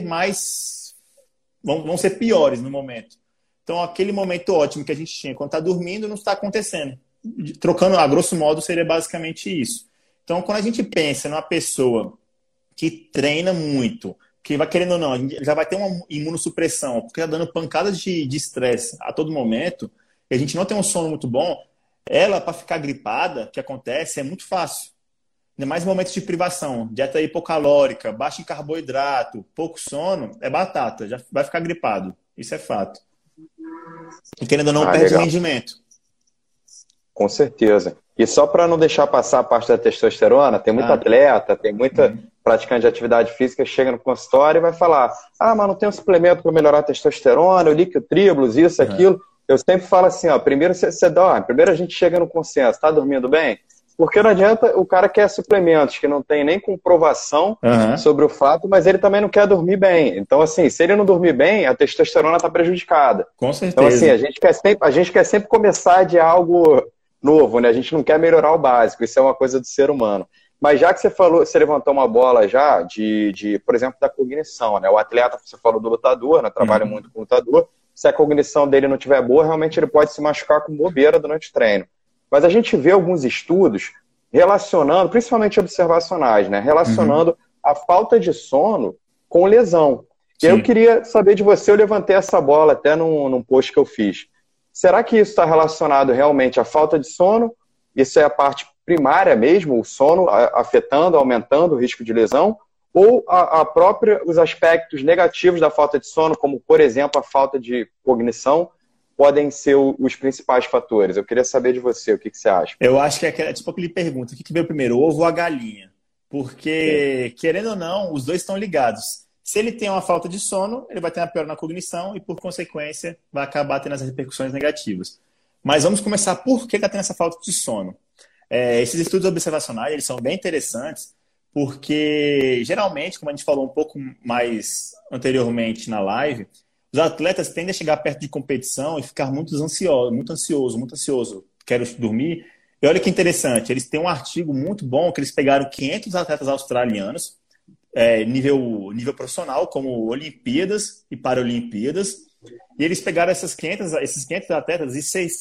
ser piores no momento. Então, aquele momento ótimo que a gente tinha quando está dormindo não está acontecendo. Trocando a grosso modo, seria basicamente isso. Então, quando a gente pensa numa pessoa que treina muito, que vai querendo ou não, a gente já vai ter uma imunossupressão, porque está dando pancadas de estresse a todo momento, e a gente não tem um sono muito bom, ela, para ficar gripada, o que acontece é muito fácil. Ainda mais em momentos de privação, dieta hipocalórica, baixo em carboidrato, pouco sono, é batata, já vai ficar gripado. Isso é fato. E querendo ou não, perde rendimento. Com certeza. E só para não deixar passar a parte da testosterona, tem muito atleta, tem muita praticante de atividade física que chega no consultório e vai falar, mas não tem um suplemento para melhorar a testosterona, eu li que o tribulus, isso, aquilo. Eu sempre falo assim, primeiro você dorme, primeiro a gente chega no consenso, tá dormindo bem? Porque não adianta o cara quer suplementos que não tem nem comprovação sobre o fato, mas ele também não quer dormir bem. Então, assim, se ele não dormir bem, a testosterona está prejudicada. Com certeza. Então, assim, a gente quer sempre começar de algo novo, né? A gente não quer melhorar o básico, isso é uma coisa do ser humano. Mas já que você levantou uma bola já por exemplo, da cognição, né? O atleta, você falou do lutador, né? Trabalha muito com o lutador, se a cognição dele não estiver boa, realmente ele pode se machucar com bobeira durante o treino. Mas a gente vê alguns estudos relacionando, principalmente observacionais, né? Relacionando a falta de sono com lesão. E eu queria saber de você, eu levantei essa bola até num post que eu fiz. Será que isso está relacionado realmente à falta de sono? Isso é a parte primária mesmo, o sono afetando, aumentando o risco de lesão? Ou os aspectos negativos da falta de sono, como, por exemplo, a falta de cognição, podem ser os principais fatores? Eu queria saber de você, o que você acha? Eu acho que é tipo aquele pergunta, o que veio primeiro, o ovo ou a galinha? Porque, querendo ou não, os dois estão ligados. Se ele tem uma falta de sono, ele vai ter uma piora na cognição e, por consequência, vai acabar tendo as repercussões negativas. Mas vamos começar por que está tendo essa falta de sono. Esses estudos observacionais, eles são bem interessantes, porque, geralmente, como a gente falou um pouco mais anteriormente na live, os atletas tendem a chegar perto de competição e ficar muito ansioso. Quero dormir. E olha que interessante, eles têm um artigo muito bom que eles pegaram 500 atletas australianos, nível profissional, como Olimpíadas e Paralimpíadas, e eles pegaram esses 500 atletas e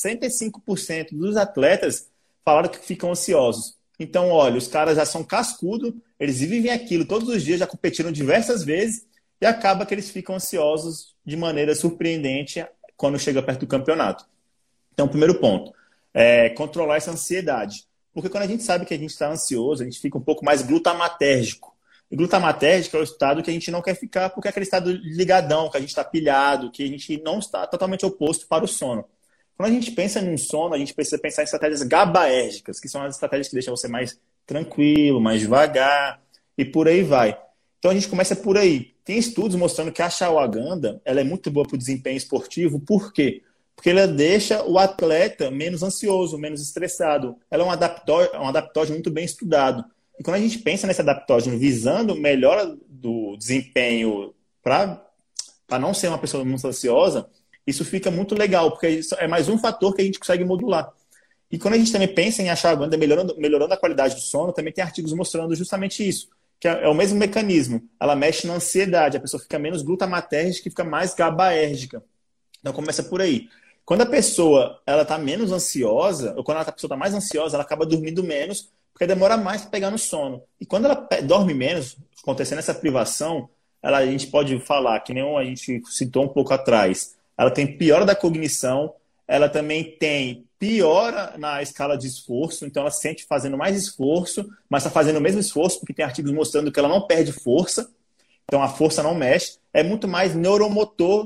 65% dos atletas falaram que ficam ansiosos. Então, olha, os caras já são cascudos, eles vivem aquilo todos os dias, já competiram diversas vezes, e acaba que eles ficam ansiosos de maneira surpreendente quando chega perto do campeonato. Então, primeiro ponto, controlar essa ansiedade. Porque quando a gente sabe que a gente está ansioso, a gente fica um pouco mais glutamatérgico. E glutamatérgico é o estado que a gente não quer ficar, porque é aquele estado ligadão, que a gente está pilhado, que a gente não está totalmente oposto para o sono. Quando a gente pensa em um sono, a gente precisa pensar em estratégias GABAérgicas, que são as estratégias que deixam você mais tranquilo, mais devagar, e por aí vai. Então a gente começa por aí. Tem estudos mostrando que a ashwagandha ela é muito boa para o desempenho esportivo. Por quê? Porque ela deixa o atleta menos ansioso, menos estressado. Ela é um adaptógeno muito bem estudado. E quando a gente pensa nesse adaptógeno visando melhora do desempenho para não ser uma pessoa muito ansiosa, isso fica muito legal, porque isso é mais um fator que a gente consegue modular. E quando a gente também pensa em ashwagandha melhorando a qualidade do sono, também tem artigos mostrando justamente isso, que é o mesmo mecanismo. Ela mexe na ansiedade, a pessoa fica menos glutamatérgica e fica mais GABAérgica. Então começa por aí. Quando a pessoa está menos ansiosa, ou quando a pessoa está mais ansiosa, ela acaba dormindo menos, porque demora mais para pegar no sono. E quando ela dorme menos, acontecendo essa privação, a gente pode falar, que nem a gente citou um pouco atrás, ela tem piora da cognição, ela também tem piora na escala de esforço, então ela se sente fazendo mais esforço, mas está fazendo o mesmo esforço, porque tem artigos mostrando que ela não perde força, então a força não mexe, é muito mais neuromotor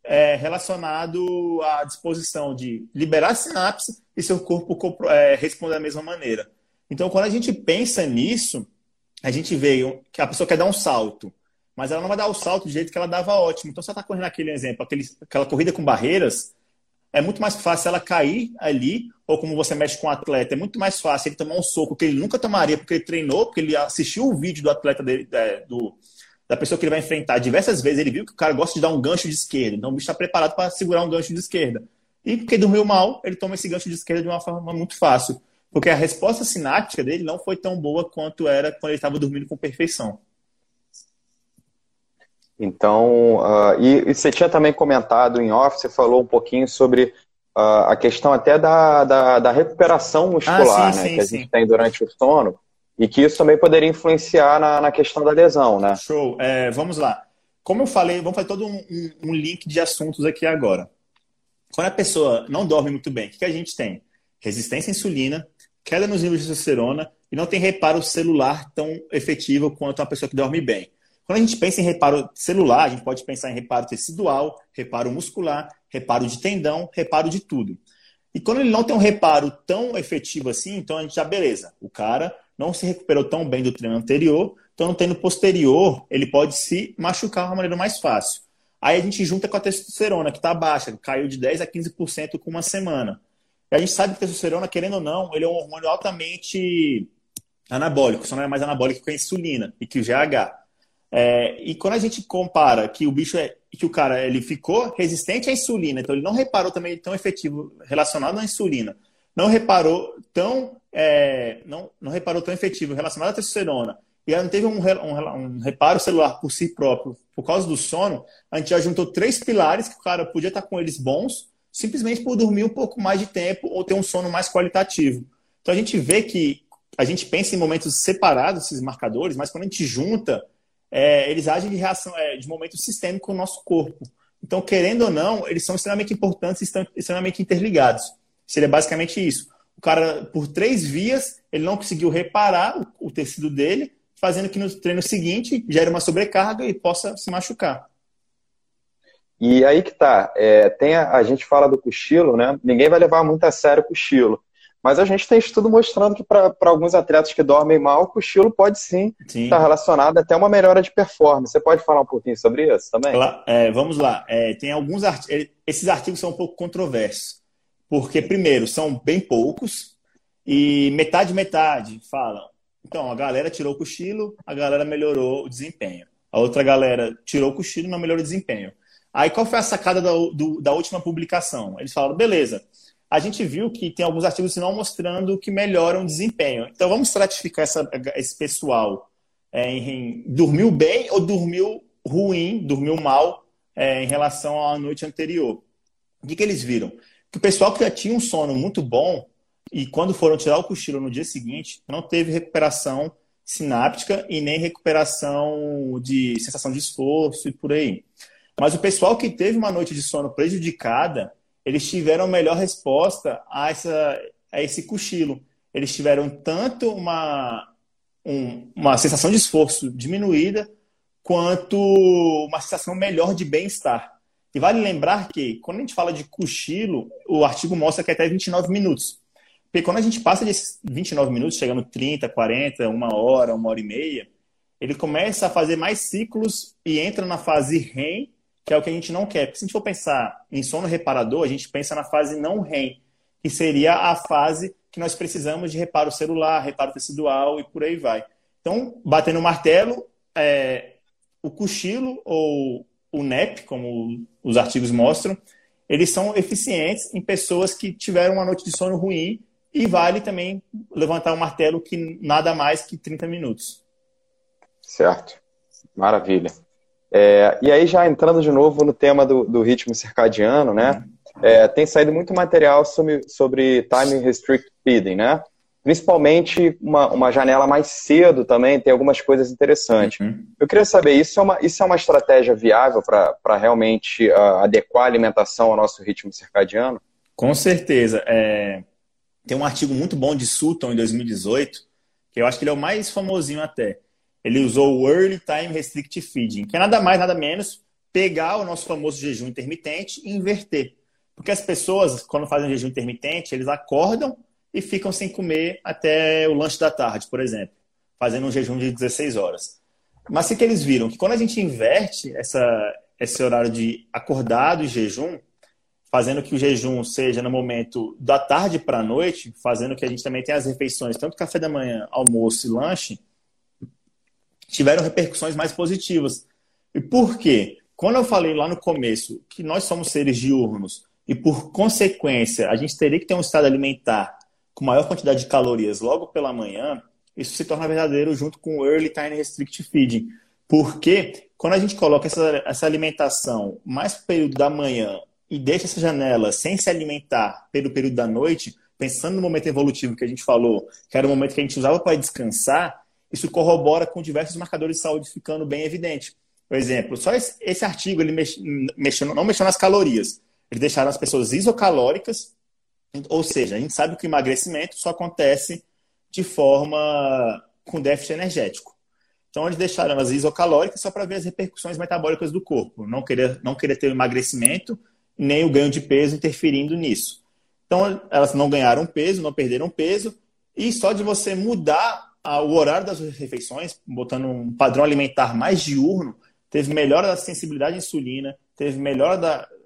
relacionado à disposição de liberar a sinapse e seu corpo responder da mesma maneira. Então, quando a gente pensa nisso, a gente vê que a pessoa quer dar um salto, mas ela não vai dar o salto do jeito que ela dava ótimo. Então, se ela está correndo aquele exemplo, aquela corrida com barreiras, é muito mais fácil ela cair ali, ou como você mexe com o atleta, é muito mais fácil ele tomar um soco que ele nunca tomaria, porque ele treinou, porque ele assistiu o vídeo do atleta da pessoa que ele vai enfrentar diversas vezes, ele viu que o cara gosta de dar um gancho de esquerda, então o bicho está preparado para segurar um gancho de esquerda. E porque dormiu mal, ele toma esse gancho de esquerda de uma forma muito fácil, porque a resposta sináptica dele não foi tão boa quanto era quando ele estava dormindo com perfeição. Então, e você tinha também comentado em off, você falou um pouquinho sobre a questão até da recuperação muscular, sim, né, sim, que a gente tem durante o sono, e que isso também poderia influenciar na questão da lesão, né? Show. Vamos lá. Como eu falei, vamos fazer todo um link de assuntos aqui agora. Quando a pessoa não dorme muito bem, o que a gente tem? Resistência à insulina, queda nos níveis de testosterona e não tem reparo celular tão efetivo quanto uma pessoa que dorme bem. Quando a gente pensa em reparo celular, a gente pode pensar em reparo tecidual, reparo muscular, reparo de tendão, reparo de tudo. E quando ele não tem um reparo tão efetivo assim, então a gente já, beleza, o cara não se recuperou tão bem do treino anterior, então no treino posterior ele pode se machucar de uma maneira mais fácil. Aí a gente junta com a testosterona, que está baixa, caiu de 10% a 15% com uma semana. E a gente sabe que a testosterona, querendo ou não, ele é um hormônio altamente anabólico, só não é mais anabólico que a insulina e que o GH. E quando a gente compara que que o cara ele ficou resistente à insulina, então ele não reparou também tão efetivo relacionado à insulina, não reparou tão efetivo relacionado à testosterona e ela não teve um reparo celular por si próprio, por causa do sono, a gente já juntou 3 pilares que o cara podia estar com eles bons, simplesmente por dormir um pouco mais de tempo ou ter um sono mais qualitativo. Então a gente vê que a gente pensa em momentos separados, esses marcadores, mas quando a gente junta, eles agem de reação, de momento sistêmico no nosso corpo. Então, querendo ou não, eles são extremamente importantes e estão extremamente interligados. Seria basicamente isso. O cara, por 3 vias, ele não conseguiu reparar o tecido dele, fazendo que no treino seguinte gere uma sobrecarga e possa se machucar. E aí que tá, a gente fala do cochilo, né? Ninguém vai levar muito a sério o cochilo. Mas a gente tem estudo mostrando que para alguns atletas que dormem mal, o cochilo pode sim estar relacionado até uma melhora de performance. Você pode falar um pouquinho sobre isso também? Vamos lá. Tem alguns esses artigos são um pouco controversos. Porque, primeiro, são bem poucos e metade falam. Então, a galera tirou o cochilo, a galera melhorou o desempenho. A outra galera tirou o cochilo e não melhorou o desempenho. Aí, qual foi a sacada da última publicação? Eles falaram, beleza, a gente viu que tem alguns artigos não mostrando que melhoram o desempenho. Então, vamos estratificar esse pessoal em dormiu bem ou dormiu ruim, dormiu mal em relação à noite anterior. O que eles viram? Que o pessoal que já tinha um sono muito bom e quando foram tirar o cochilo no dia seguinte, não teve recuperação sináptica e nem recuperação de sensação de esforço e por aí. Mas o pessoal que teve uma noite de sono prejudicada, eles tiveram melhor resposta a esse cochilo. Eles tiveram tanto uma sensação de esforço diminuída, quanto uma sensação melhor de bem-estar. E vale lembrar que, quando a gente fala de cochilo, o artigo mostra que é até 29 minutos. Porque quando a gente passa desses 29 minutos, chegando 30, 40, 1 hora, 1 hora e meia, ele começa a fazer mais ciclos e entra na fase REM, que é o que a gente não quer. Porque se a gente for pensar em sono reparador, a gente pensa na fase não REM, que seria a fase que nós precisamos de reparo celular, reparo tecidual e por aí vai. Então, batendo o martelo, o cochilo ou o NEP, como os artigos mostram, eles são eficientes em pessoas que tiveram uma noite de sono ruim e vale também levantar o martelo que nada mais que 30 minutos. Certo. Maravilha. E aí, já entrando de novo no tema do ritmo circadiano, né? Tem saído muito material sobre time restricted feeding, né? Principalmente uma janela mais cedo também, tem algumas coisas interessantes. Eu queria saber, isso é uma estratégia viável para realmente adequar a alimentação ao nosso ritmo circadiano? Com certeza. Tem um artigo muito bom de Sutton, em 2018, que eu acho que ele é o mais famosinho até. Ele usou o Early Time Restricted Feeding, que é nada mais, nada menos, pegar o nosso famoso jejum intermitente e inverter. Porque as pessoas, quando fazem jejum intermitente, eles acordam e ficam sem comer até o lanche da tarde, por exemplo, fazendo um jejum de 16 horas. Mas o que eles viram? Que quando a gente inverte esse horário de acordado e jejum, fazendo que o jejum seja no momento da tarde para a noite, fazendo que a gente também tenha as refeições, tanto café da manhã, almoço e lanche, tiveram repercussões mais positivas. E por quê? Quando eu falei lá no começo que nós somos seres diurnos e, por consequência, a gente teria que ter um estado alimentar com maior quantidade de calorias logo pela manhã, isso se torna verdadeiro junto com o Early Time Restricted Feeding. Porque quando a gente coloca essa alimentação mais para o período da manhã e deixa essa janela sem se alimentar pelo período da noite, pensando no momento evolutivo que a gente falou, que era o momento que a gente usava para descansar, isso corrobora com diversos marcadores de saúde ficando bem evidente. Por exemplo, só esse artigo ele não mexeu nas calorias. Eles deixaram as pessoas isocalóricas, ou seja, a gente sabe que o emagrecimento só acontece de forma com déficit energético. Então, eles deixaram as isocalóricas só para ver as repercussões metabólicas do corpo. Não queria ter o emagrecimento, nem o ganho de peso interferindo nisso. Então, elas não ganharam peso, não perderam peso, e só de você mudar o horário das refeições, botando um padrão alimentar mais diurno, teve melhora da sensibilidade à insulina, teve melhora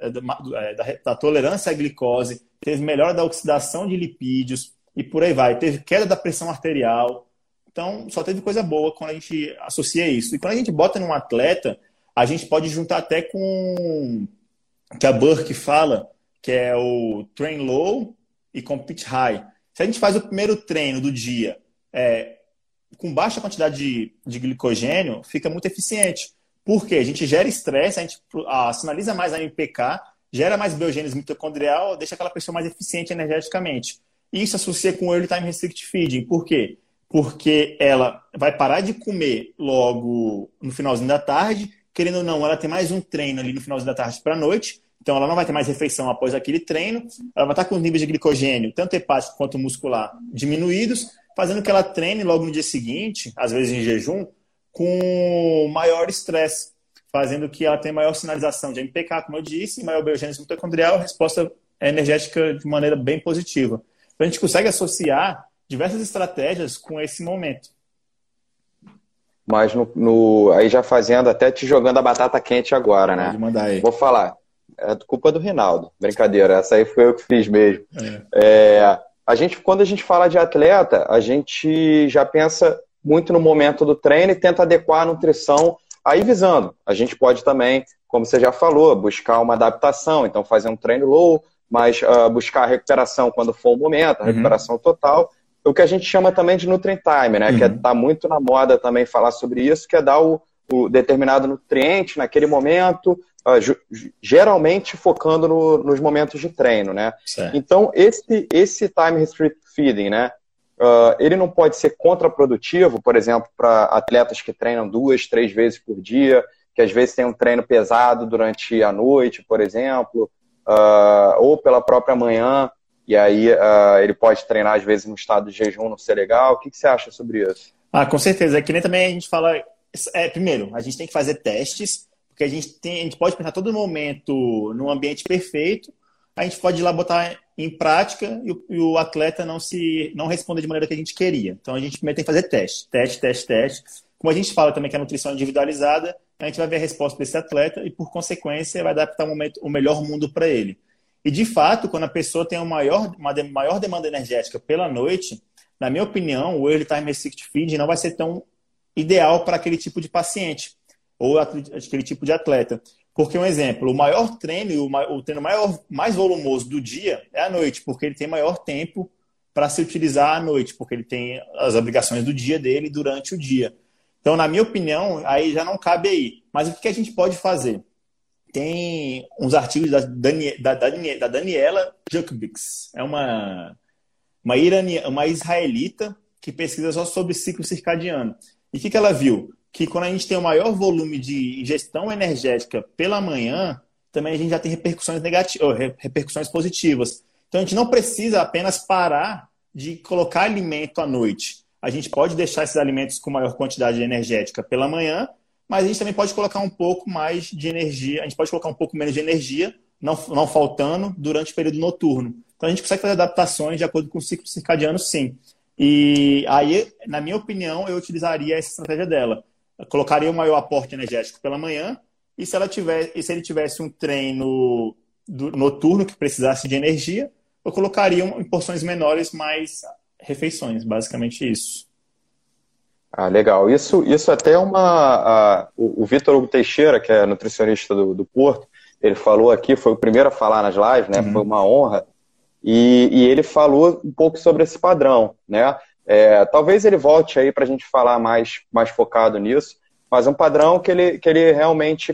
da tolerância à glicose, teve melhora da oxidação de lipídios e por aí vai. Teve queda da pressão arterial. Então, só teve coisa boa quando a gente associa isso. E quando a gente bota num atleta, a gente pode juntar até com o que a Burke fala, que é o train low e compete high. Se a gente faz o primeiro treino do dia com baixa quantidade de glicogênio, fica muito eficiente. Por quê? A gente gera estresse, a gente sinaliza mais a MPK, gera mais biogênese mitocondrial, deixa aquela pessoa mais eficiente energeticamente. Isso associa com o Early Time Restrict Feeding. Por quê? Porque ela vai parar de comer logo no finalzinho da tarde, querendo ou não, ela tem mais um treino ali no finalzinho da tarde para a noite, então ela não vai ter mais refeição após aquele treino, ela vai estar com os níveis de glicogênio, tanto hepático quanto muscular, diminuídos, fazendo que ela treine logo no dia seguinte, às vezes em jejum, com maior estresse, fazendo que ela tenha maior sinalização de MPK, como eu disse, maior biogênese mitocondrial, resposta energética de maneira bem positiva. Então a gente consegue associar diversas estratégias com esse momento. Mas aí já fazendo, até te jogando a batata quente agora, né? Pode mandar aí. Vou falar. É culpa do Rinaldo. Brincadeira, essa aí foi eu que fiz mesmo. Quando a gente fala de atleta, a gente já pensa muito no momento do treino e tenta adequar a nutrição aí visando. A gente pode também, como você já falou, buscar uma adaptação, então fazer um treino low, mas buscar a recuperação quando for o momento, a recuperação total. O que a gente chama também de Nutrient Time, né? Que está muito na moda também falar sobre isso, que é dar o determinado nutriente naquele momento, geralmente focando nos momentos de treino, né? Certo. Então, esse Time Restricted Feeding, né? Ele não pode ser contraprodutivo, por exemplo, para atletas que treinam 2, 3 vezes por dia, que às vezes tem um treino pesado durante a noite, por exemplo, ou pela própria manhã, e aí ele pode treinar às vezes no estado de jejum, não ser legal. O que você acha sobre isso? Com certeza. É que nem também a gente fala... primeiro, a gente tem que fazer testes, porque a gente pode pensar todo momento num ambiente perfeito, a gente pode ir lá botar em prática e o atleta não responde de maneira que a gente queria. Então a gente primeiro tem que fazer teste. Como a gente fala também que a nutrição é individualizada, a gente vai ver a resposta desse atleta e, por consequência, vai adaptar o melhor mundo para ele. E, de fato, quando a pessoa tem uma maior demanda energética pela noite, na minha opinião, o Early Time Restricted Feeding não vai ser tão ideal para aquele tipo de paciente ou aquele tipo de atleta. Porque, um exemplo, o maior treino, o treino mais volumoso do dia é à noite, porque ele tem maior tempo para se utilizar à noite, porque ele tem as obrigações do dia dele durante o dia. Então, na minha opinião, aí já não cabe aí. Mas o que a gente pode fazer? Tem uns artigos da Daniela Jukbix. É uma israelita que pesquisa só sobre ciclo circadiano. E o que ela viu? Que quando a gente tem o maior volume de ingestão energética pela manhã, também a gente já tem repercussões positivas. Então a gente não precisa apenas parar de colocar alimento à noite. A gente pode deixar esses alimentos com maior quantidade energética pela manhã, mas a gente também pode colocar um pouco mais de energia, a gente pode colocar um pouco menos de energia, não faltando, durante o período noturno. Então a gente consegue fazer adaptações de acordo com o ciclo circadiano, sim. E aí, na minha opinião, eu utilizaria essa estratégia dela. Eu colocaria um maior aporte energético pela manhã, e se ele tivesse um treino noturno que precisasse de energia, eu colocaria em porções menores mais refeições, basicamente isso. Legal. Isso até é o Vitor Hugo Teixeira, que é nutricionista do Porto, ele falou aqui, foi o primeiro a falar nas lives, né? Foi uma honra. E ele falou um pouco sobre esse padrão, né? Talvez ele volte aí para a gente falar mais focado nisso, mas um padrão que ele realmente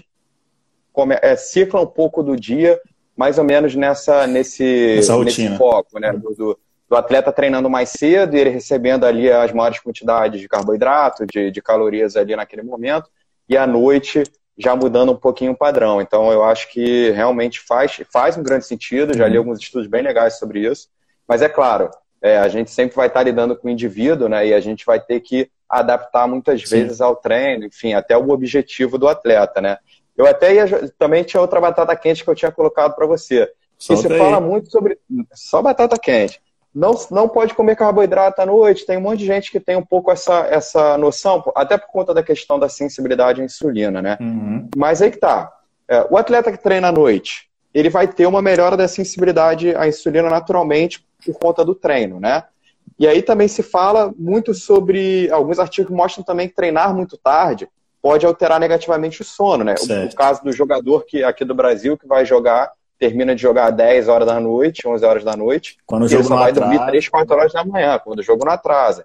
cicla um pouco do dia, mais ou menos nesse foco, né? Do atleta treinando mais cedo e ele recebendo ali as maiores quantidades de carboidrato, de calorias ali naquele momento, e à noite já mudando um pouquinho o padrão. Então eu acho que realmente faz um grande sentido, já li alguns estudos bem legais sobre isso, mas é claro, a gente sempre vai estar lidando com o indivíduo, né, e a gente vai ter que adaptar muitas vezes ao treino, enfim, até o objetivo do atleta, né. Eu também tinha outra batata quente que eu tinha colocado para você. Você fala muito sobre só batata quente. Não pode comer carboidrato à noite. Tem um monte de gente que tem um pouco essa noção, até por conta da questão da sensibilidade à insulina, né? Mas aí que tá. O atleta que treina à noite, ele vai ter uma melhora da sensibilidade à insulina naturalmente por conta do treino, né? E aí também se fala muito sobre... Alguns artigos mostram também que treinar muito tarde pode alterar negativamente o sono, né? O caso do jogador aqui do Brasil que vai termina de jogar 10 horas da noite, 11 horas da noite, quando o jogo jogo só vai dormir 3, 4 horas da manhã, quando o jogo não atrasa.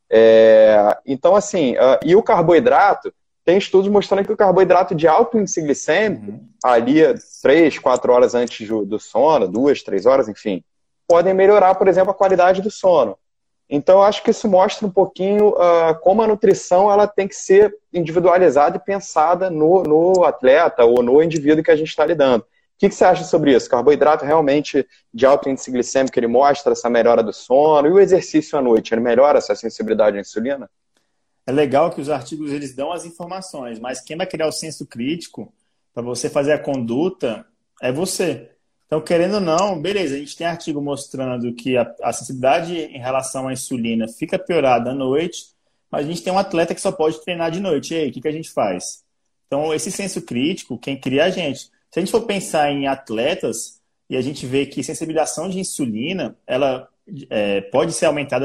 Então, assim, e o carboidrato, tem estudos mostrando que o carboidrato de alto índice glicêmico, ali 3, 4 horas antes do sono, 2, 3 horas, enfim, podem melhorar, por exemplo, a qualidade do sono. Então, eu acho que isso mostra um pouquinho como a nutrição ela tem que ser individualizada e pensada no atleta ou no indivíduo que a gente está lidando. O que você acha sobre isso? Carboidrato realmente de alto índice glicêmico, ele mostra essa melhora do sono, e o exercício à noite, ele melhora essa sensibilidade à insulina? É legal que os artigos eles dão as informações, mas quem vai criar o senso crítico para você fazer a conduta é você. Então, querendo ou não, beleza, a gente tem artigo mostrando que a sensibilidade em relação à insulina fica piorada à noite, mas a gente tem um atleta que só pode treinar de noite. E aí, o que a gente faz? Então, esse senso crítico, quem cria é a gente. Se a gente for pensar em atletas e a gente vê que sensibilização de insulina, ela pode ser aumentada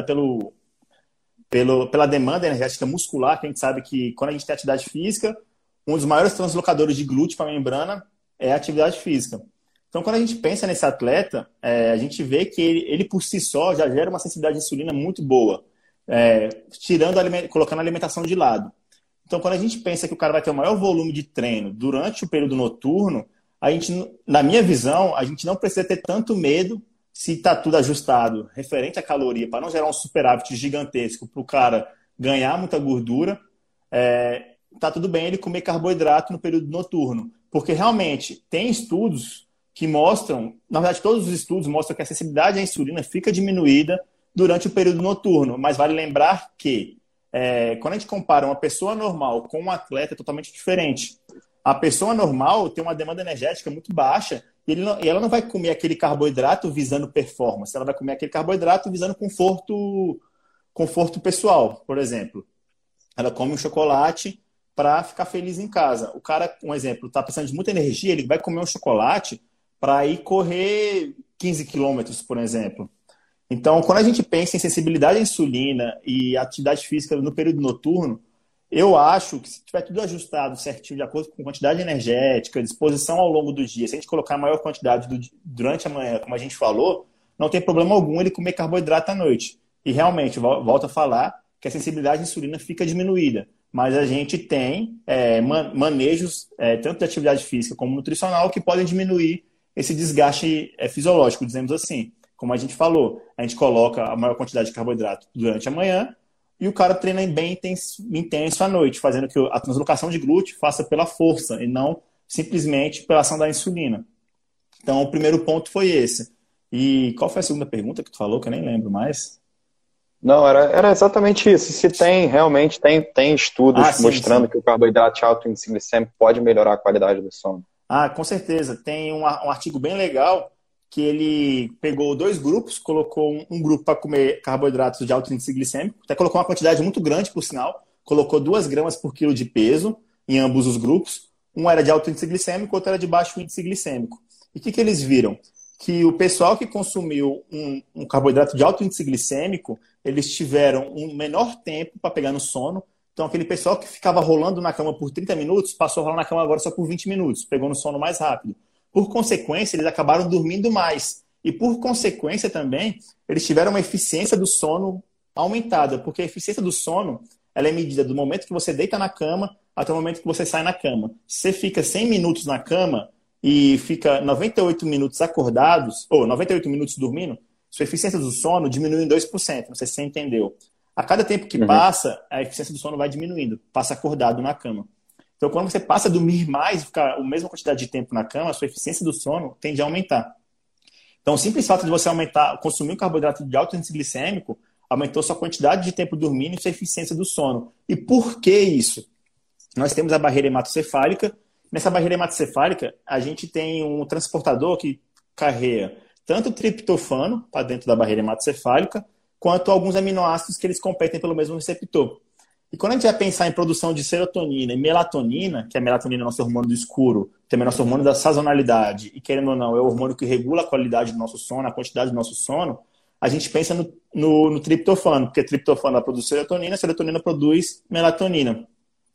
pela demanda energética muscular, que a gente sabe que quando a gente tem atividade física, um dos maiores translocadores de glúteo para a membrana é a atividade física. Então, quando a gente pensa nesse atleta, a gente vê que ele por si só já gera uma sensibilidade de insulina muito boa, colocando a alimentação de lado. Então, quando a gente pensa que o cara vai ter o maior volume de treino durante o período noturno, na minha visão, a gente não precisa ter tanto medo se está tudo ajustado referente à caloria, para não gerar um superávit gigantesco para o cara ganhar muita gordura, tá tudo bem ele comer carboidrato no período noturno. Porque realmente tem estudos que mostram, na verdade todos os estudos mostram que a sensibilidade à insulina fica diminuída durante o período noturno, mas vale lembrar que quando a gente compara uma pessoa normal com um atleta é totalmente diferente. A pessoa normal tem uma demanda energética muito baixa e ela não vai comer aquele carboidrato visando performance, ela vai comer aquele carboidrato visando conforto pessoal, por exemplo. Ela come um chocolate para ficar feliz em casa. O cara, um exemplo, está precisando de muita energia, ele vai comer um chocolate para ir correr 15 quilômetros, por exemplo. Então, quando a gente pensa em sensibilidade à insulina e atividade física no período noturno, eu acho que se tiver tudo ajustado certinho, de acordo com quantidade energética, disposição ao longo do dia, se a gente colocar a maior quantidade durante a manhã, como a gente falou, não tem problema algum ele comer carboidrato à noite. E realmente, volto a falar, que a sensibilidade à insulina fica diminuída. Mas a gente tem manejos, tanto de atividade física como nutricional, que podem diminuir esse desgaste fisiológico, dizemos assim. Como a gente falou, a gente coloca a maior quantidade de carboidrato durante a manhã e o cara treina bem intenso à noite, fazendo que a translocação de glúteo faça pela força e não simplesmente pela ação da insulina. Então, o primeiro ponto foi esse. E qual foi a segunda pergunta que tu falou, que eu nem lembro mais? Não, era exatamente isso. Se realmente tem estudos mostrando que o carboidrato de alto índice glicêmico pode melhorar a qualidade do sono. Com certeza. Tem um artigo bem legal que ele pegou 2 grupos, colocou um grupo para comer carboidratos de alto índice glicêmico, até colocou uma quantidade muito grande, por sinal, colocou 2 gramas por quilo de peso em ambos os grupos. Um era de alto índice glicêmico, outro era de baixo índice glicêmico. E o que eles viram? Que o pessoal que consumiu um carboidrato de alto índice glicêmico, eles tiveram um menor tempo para pegar no sono. Então, aquele pessoal que ficava rolando na cama por 30 minutos, passou a rolar na cama agora só por 20 minutos, pegou no sono mais rápido. Por consequência, eles acabaram dormindo mais. E, por consequência, também, eles tiveram uma eficiência do sono aumentada, porque a eficiência do sono ela é medida do momento que você deita na cama até o momento que você sai na cama. Se você fica 100 minutos na cama e fica 98 minutos acordados, ou 98 minutos dormindo, sua eficiência do sono diminui em 2%. Não sei se você entendeu. A cada tempo que passa, a eficiência do sono vai diminuindo. Passa acordado na cama. Então, quando você passa a dormir mais, ficar a mesma quantidade de tempo na cama, a sua eficiência do sono tende a aumentar. Então, o simples fato de você consumir um carboidrato de alto índice glicêmico, aumentou sua quantidade de tempo dormindo e sua eficiência do sono. E por que isso? Nós temos a barreira hematocefálica. Nessa barreira hematocefálica, a gente tem um transportador que carrega tanto o triptofano para dentro da barreira hematocefálica, quanto alguns aminoácidos que eles competem pelo mesmo receptor. E quando a gente vai pensar em produção de serotonina e melatonina, que a melatonina é nosso hormônio do escuro, também é nosso hormônio da sazonalidade, e querendo ou não, é o hormônio que regula a qualidade do nosso sono, a quantidade do nosso sono, a gente pensa no triptofano, porque triptofano produz serotonina, serotonina produz melatonina.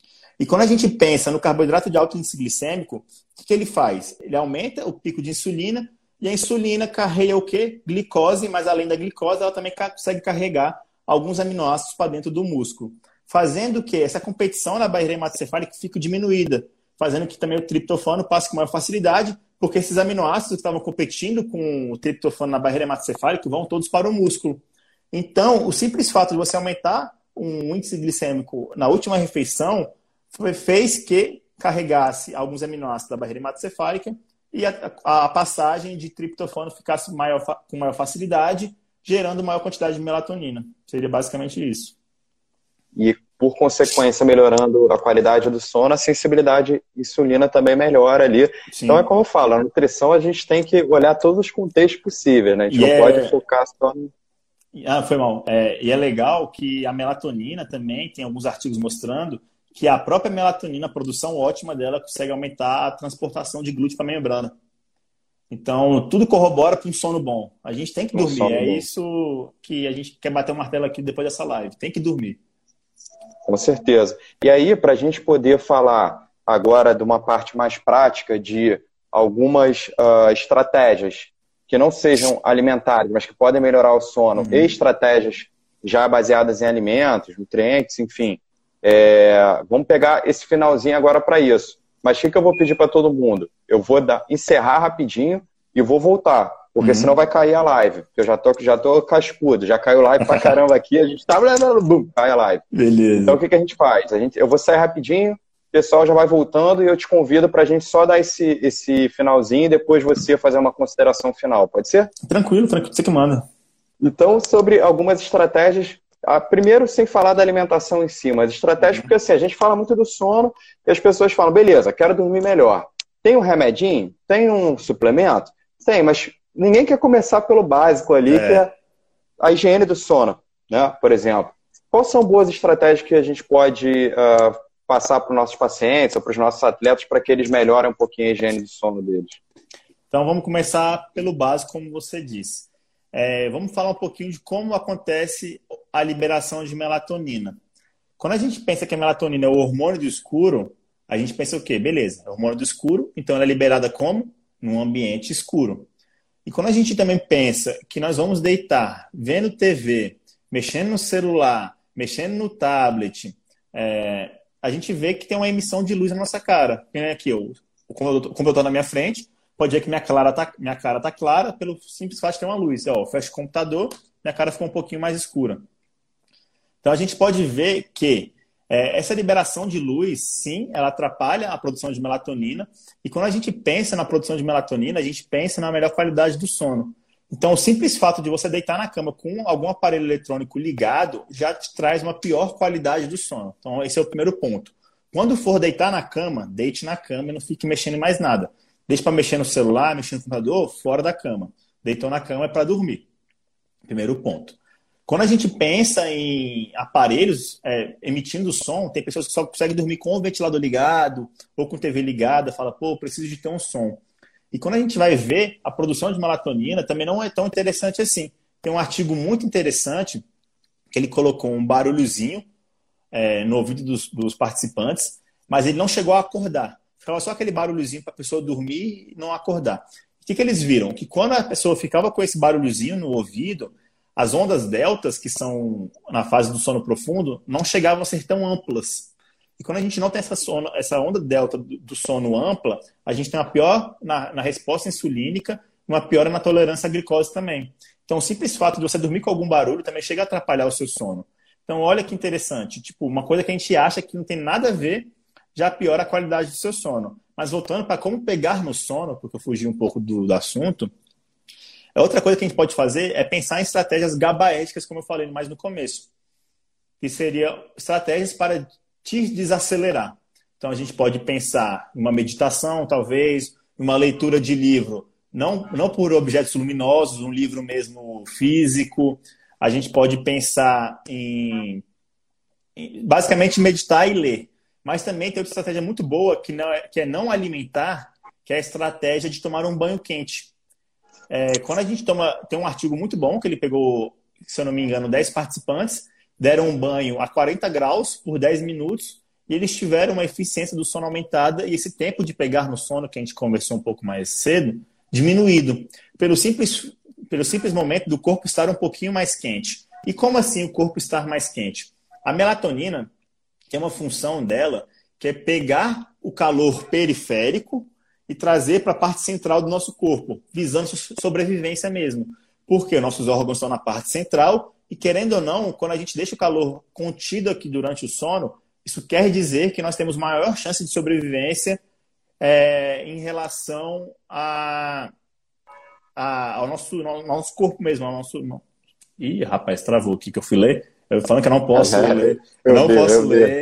E quando a gente pensa no carboidrato de alto índice glicêmico, o que ele faz? Ele aumenta o pico de insulina, e a insulina carrega o quê? Glicose, mas além da glicose, ela também consegue carregar alguns aminoácidos para dentro do músculo, fazendo que essa competição na barreira hematocefálica fique diminuída, fazendo que também o triptofano passe com maior facilidade, porque esses aminoácidos que estavam competindo com o triptofano na barreira hematocefálica vão todos para o músculo. Então, o simples fato de você aumentar um índice glicêmico na última refeição fez que carregasse alguns aminoácidos da barreira hematocefálica e a passagem de triptofano ficasse com maior facilidade, gerando maior quantidade de melatonina. Seria basicamente isso. E, por consequência, melhorando a qualidade do sono, a sensibilidade à insulina também melhora ali. Sim. Então, é como eu falo, a nutrição a gente tem que olhar todos os contextos possíveis, né? A gente não pode focar só no... Foi mal. E é legal que a melatonina também, tem alguns artigos mostrando que a própria melatonina, a produção ótima dela, consegue aumentar a transportação de glúten para a membrana. Então, tudo corrobora para um sono bom. A gente tem que dormir. É isso que a gente quer bater o martelo aqui depois dessa live. Tem que dormir. Com certeza. E aí, para a gente poder falar agora de uma parte mais prática de algumas estratégias que não sejam alimentares, mas que podem melhorar o sono, e estratégias já baseadas em alimentos, nutrientes, enfim. Vamos pegar esse finalzinho agora para isso. Mas o que eu vou pedir para todo mundo? Eu vou encerrar rapidinho e vou voltar, porque senão vai cair a live. Eu já tô cascudo, já caiu live pra caramba aqui, a gente tá... cai a live. Beleza. Então o que a gente faz? Eu vou sair rapidinho, o pessoal já vai voltando e eu te convido pra gente só dar esse finalzinho e depois você fazer uma consideração final, pode ser? Tranquilo, você que manda. Então, sobre algumas estratégias... Primeiro, sem falar da alimentação em si, mas estratégia, porque assim, a gente fala muito do sono e as pessoas falam, beleza, quero dormir melhor. Tem um remedinho? Tem um suplemento? Tem, mas ninguém quer começar pelo básico ali, que é a higiene do sono, né? Por exemplo. Quais são boas estratégias que a gente pode passar para os nossos pacientes ou para os nossos atletas para que eles melhorem um pouquinho a higiene do sono deles? Então, vamos começar pelo básico, como você disse. Vamos falar um pouquinho de como acontece a liberação de melatonina. Quando a gente pensa que a melatonina é o hormônio do escuro, a gente pensa o quê? Beleza, é o hormônio do escuro, então ela é liberada como? Num ambiente escuro. E quando a gente também pensa que nós vamos deitar, vendo TV, mexendo no celular, mexendo no tablet, a gente vê que tem uma emissão de luz na nossa cara. Aqui, o computador na minha frente, pode ver que minha cara está clara pelo simples fato de ter uma luz. Fecho o computador, minha cara ficou um pouquinho mais escura. Então a gente pode ver que essa liberação de luz, sim, ela atrapalha a produção de melatonina. E quando a gente pensa na produção de melatonina, a gente pensa na melhor qualidade do sono. Então o simples fato de você deitar na cama com algum aparelho eletrônico ligado já te traz uma pior qualidade do sono. Então esse é o primeiro ponto. Quando for deitar na cama, deite na cama e não fique mexendo em mais nada. Deixe para mexer no celular, mexer no computador, fora da cama. Deitou na cama é para dormir. Primeiro ponto. Quando a gente pensa em aparelhos emitindo som, tem pessoas que só conseguem dormir com o ventilador ligado ou com TV ligada, fala, preciso de ter um som. E quando a gente vai ver, a produção de melatonina também não é tão interessante assim. Tem um artigo muito interessante que ele colocou um barulhozinho no ouvido dos participantes, mas ele não chegou a acordar. Ficava só aquele barulhozinho para a pessoa dormir e não acordar. O que eles viram? Que quando a pessoa ficava com esse barulhozinho no ouvido, as ondas deltas, que são na fase do sono profundo, não chegavam a ser tão amplas. E quando a gente não tem essa onda delta do sono ampla, a gente tem uma pior na resposta insulínica, uma piora na tolerância à glicose também. Então, o simples fato de você dormir com algum barulho também chega a atrapalhar o seu sono. Então, olha que interessante. Uma coisa que a gente acha que não tem nada a ver, já piora a qualidade do seu sono. Mas voltando para como pegar no sono, porque eu fugi um pouco do assunto, outra coisa que a gente pode fazer é pensar em estratégias gabaéticas, como eu falei mais no começo, que seria estratégias para te desacelerar. Então a gente pode pensar em uma meditação, talvez, uma leitura de livro, não por objetos luminosos, um livro mesmo físico. A gente pode pensar em basicamente meditar e ler. Mas também tem outra estratégia muito boa, que é não alimentar, que é a estratégia de tomar um banho quente. Quando a gente tem um artigo muito bom, que ele pegou, se eu não me engano, 10 participantes, deram um banho a 40 graus por 10 minutos, e eles tiveram uma eficiência do sono aumentada, e esse tempo de pegar no sono, que a gente conversou um pouco mais cedo, diminuído, pelo simples momento do corpo estar um pouquinho mais quente. E como assim o corpo estar mais quente? A melatonina tem uma função dela que é pegar o calor periférico e trazer para a parte central do nosso corpo, visando sobrevivência mesmo. Porque nossos órgãos estão na parte central e, querendo ou não, quando a gente deixa o calor contido aqui durante o sono, isso quer dizer que nós temos maior chance de sobrevivência em relação ao nosso corpo mesmo, ao nosso... Ih, rapaz, travou aqui que eu fui ler. Eu falando que eu não posso ler. Eu não posso ler.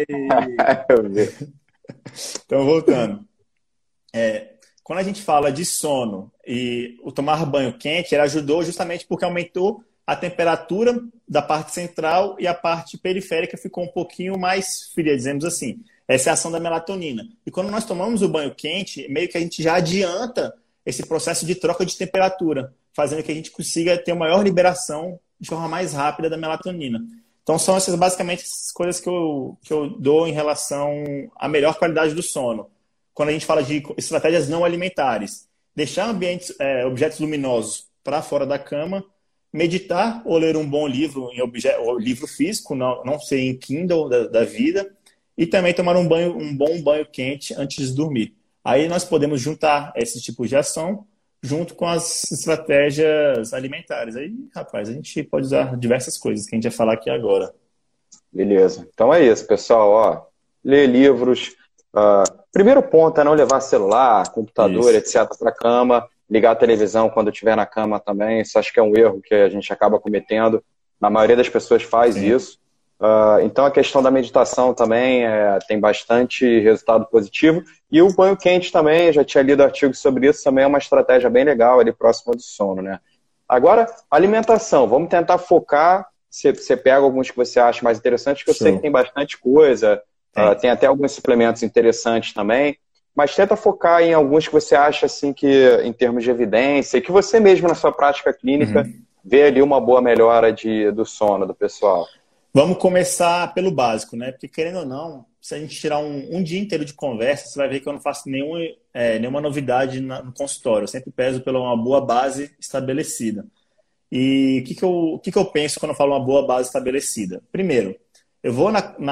Então, voltando. Quando a gente fala de sono e o tomar banho quente, ele ajudou justamente porque aumentou a temperatura da parte central e a parte periférica ficou um pouquinho mais fria, dizemos assim. Essa é a ação da melatonina. E quando nós tomamos o banho quente, meio que a gente já adianta esse processo de troca de temperatura, fazendo que a gente consiga ter uma maior liberação de forma mais rápida da melatonina. Então, são basicamente essas coisas que eu dou em relação à melhor qualidade do sono. Quando a gente fala de estratégias não alimentares, deixar objetos luminosos para fora da cama, meditar ou ler um bom livro, ou livro físico, não ser em Kindle da vida, e também tomar um bom banho quente antes de dormir. Aí nós podemos juntar esse tipo de ação junto com as estratégias alimentares. Aí, rapaz, a gente pode usar diversas coisas que a gente vai falar aqui agora. Beleza. Então é isso, pessoal. Ó, ler livros. Primeiro ponto é não levar celular, computador, etc. para a cama. Ligar a televisão quando estiver na cama também. Isso acho que é um erro que a gente acaba cometendo. A maioria das pessoas faz isso. Então a questão da meditação também tem bastante resultado positivo. E o banho quente também, já tinha lido artigos sobre isso, também é uma estratégia bem legal ali próxima do sono, né? Agora, alimentação. Vamos tentar focar. Você pega alguns que você acha mais interessantes, que eu sei que tem bastante coisa. Tem até alguns suplementos interessantes também. Mas tenta focar em alguns que você acha assim que, em termos de evidência, e que você mesmo na sua prática clínica vê ali uma boa melhora do sono do pessoal. Vamos começar pelo básico, né? Porque, querendo ou não, se a gente tirar um dia inteiro de conversa, você vai ver que eu não faço nenhuma novidade no consultório. Eu sempre peço pela uma boa base estabelecida. E o que eu penso quando eu falo uma boa base estabelecida? Primeiro, eu vou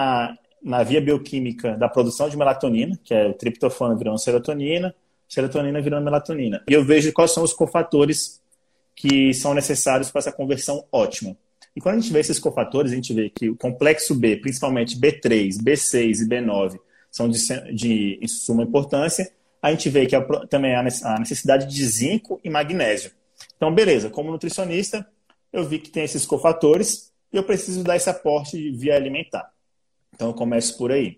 na via bioquímica da produção de melatonina, que é o triptofano virando serotonina, serotonina virando melatonina. E eu vejo quais são os cofatores que são necessários para essa conversão ótima. E quando a gente vê esses cofatores, a gente vê que o complexo B, principalmente B3, B6 e B9, são de suma importância. A gente vê que também há a necessidade de zinco e magnésio. Então, beleza, como nutricionista, eu vi que tem esses cofatores e eu preciso dar esse aporte via alimentar. Então, eu começo por aí.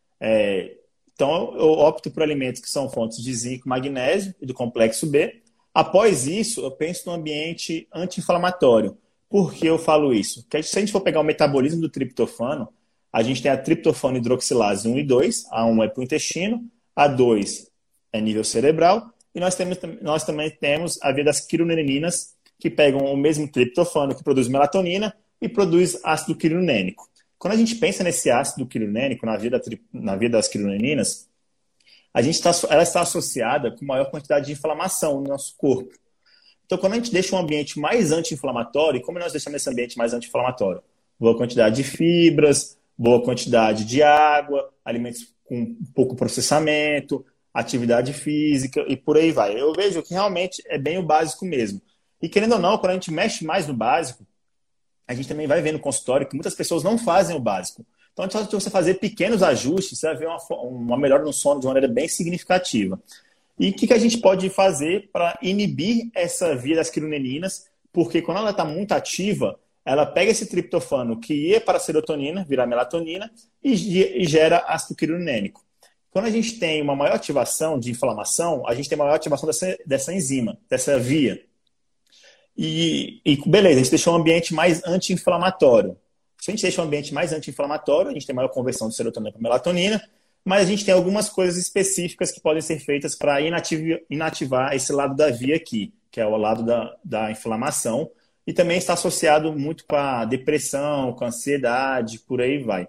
Então, eu opto por alimentos que são fontes de zinco, magnésio e do complexo B. Após isso, eu penso no ambiente anti-inflamatório. Por que eu falo isso? Porque se a gente for pegar o metabolismo do triptofano, a gente tem a triptofano hidroxilase 1 e 2. A 1 é para o intestino, a 2 é nível cerebral. E nós também temos a via das quironeninas, que pegam o mesmo triptofano que produz melatonina e produz ácido quironênico. Quando a gente pensa nesse ácido quironênico na via das quironeninas, ela está associada com maior quantidade de inflamação no nosso corpo. Então, quando a gente deixa um ambiente mais anti-inflamatório, como nós deixamos esse ambiente mais anti-inflamatório? Boa quantidade de fibras, boa quantidade de água, alimentos com pouco processamento, atividade física e por aí vai. Eu vejo que realmente é bem o básico mesmo. E querendo ou não, quando a gente mexe mais no básico, a gente também vai ver no consultório que muitas pessoas não fazem o básico. Então, antes de você fazer pequenos ajustes, você vai ver uma melhora no sono de uma maneira bem significativa. E o que a gente pode fazer para inibir essa via das quironeninas? Porque quando ela está muito ativa, ela pega esse triptofano que ia para a serotonina, virar melatonina, e gera ácido quironênico. Quando a gente tem uma maior ativação de inflamação, a gente tem maior ativação dessa enzima, dessa via. E beleza, a gente deixou um ambiente mais anti-inflamatório. Se a gente deixa um ambiente mais anti-inflamatório, a gente tem maior conversão de serotonina para melatonina, mas a gente tem algumas coisas específicas que podem ser feitas para inativar esse lado da via aqui, que é o lado da inflamação, e também está associado muito com a depressão, com a ansiedade, por aí vai.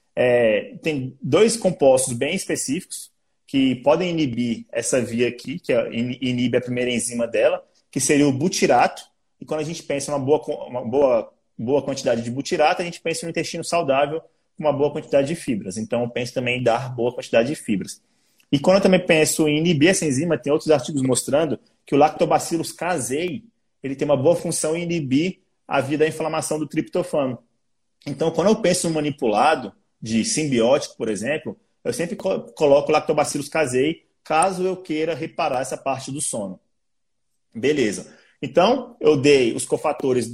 Tem dois compostos bem específicos que podem inibir essa via aqui, que inibe a primeira enzima dela, que seria o butirato, e quando a gente pensa uma boa boa quantidade de butirato, a gente pensa no intestino saudável com uma boa quantidade de fibras. Então, eu penso também em dar boa quantidade de fibras. E quando eu também penso em inibir essa enzima, tem outros artigos mostrando que o Lactobacillus casei, ele tem uma boa função em inibir a via da inflamação do triptofano. Então, quando eu penso no manipulado de simbiótico, por exemplo, eu sempre coloco o Lactobacillus casei, caso eu queira reparar essa parte do sono. Beleza. Então, eu dei os cofatores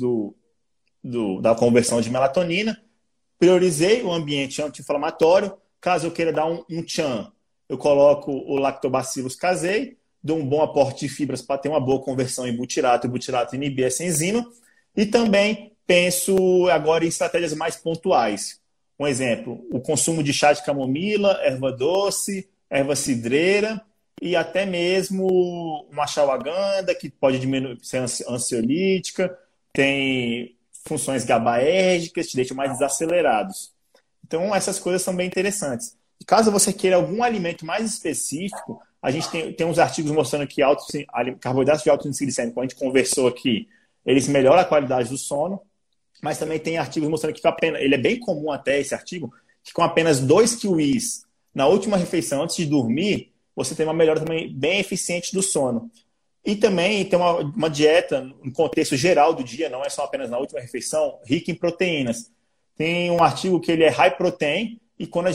da conversão de melatonina, priorizei o ambiente anti-inflamatório. Caso eu queira dar um tchan, eu coloco o Lactobacillus casei, dou um bom aporte de fibras para ter uma boa conversão em butirato, e butirato inibir essa enzima. E também penso agora em estratégias mais pontuais. Um exemplo, o consumo de chá de camomila, erva doce, erva cidreira e até mesmo uma ashwagandha, que pode diminuir, ser ansiolítica, tem funções GABAérgicas, te deixam mais desacelerados. Então, essas coisas são bem interessantes. Caso você queira algum alimento mais específico, a gente tem uns artigos mostrando que carboidratos de alto índice glicêmico, a gente conversou aqui, eles melhoram a qualidade do sono, mas também tem artigos mostrando que ele é bem comum até esse artigo, que com apenas 2 kiwis na última refeição, antes de dormir, você tem uma melhora também bem eficiente do sono. E também tem uma dieta, no contexto geral do dia, não é só apenas na última refeição, rica em proteínas. Tem um artigo que ele é high protein, e quando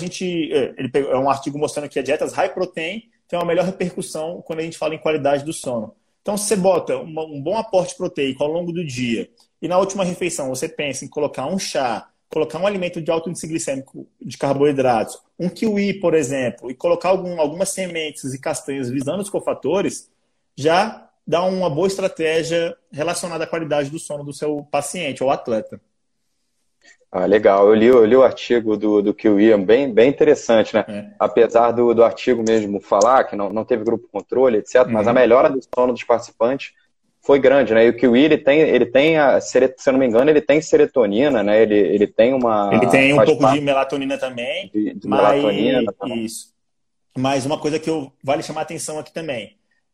é um artigo mostrando que as dietas high protein tem uma melhor repercussão quando a gente fala em qualidade do sono. Então, se você bota um bom aporte proteico ao longo do dia, e na última refeição você pensa em colocar um chá, colocar um alimento de alto índice glicêmico de carboidratos, um kiwi, por exemplo, e colocar algumas sementes e castanhas visando os cofatores, já dá uma boa estratégia relacionada à qualidade do sono do seu paciente ou atleta. Ah, legal. Eu li o artigo do Kiwi, bem interessante, né? Apesar do artigo mesmo falar que não teve grupo controle, etc., mas a melhora do sono dos participantes foi grande, né? E o Kiwi, ele tem se eu não me engano, ele tem serotonina, né? Ele tem uma... Ele tem um pouco de melatonina também. Melatonina. Isso. Mas uma coisa que vale chamar a atenção aqui também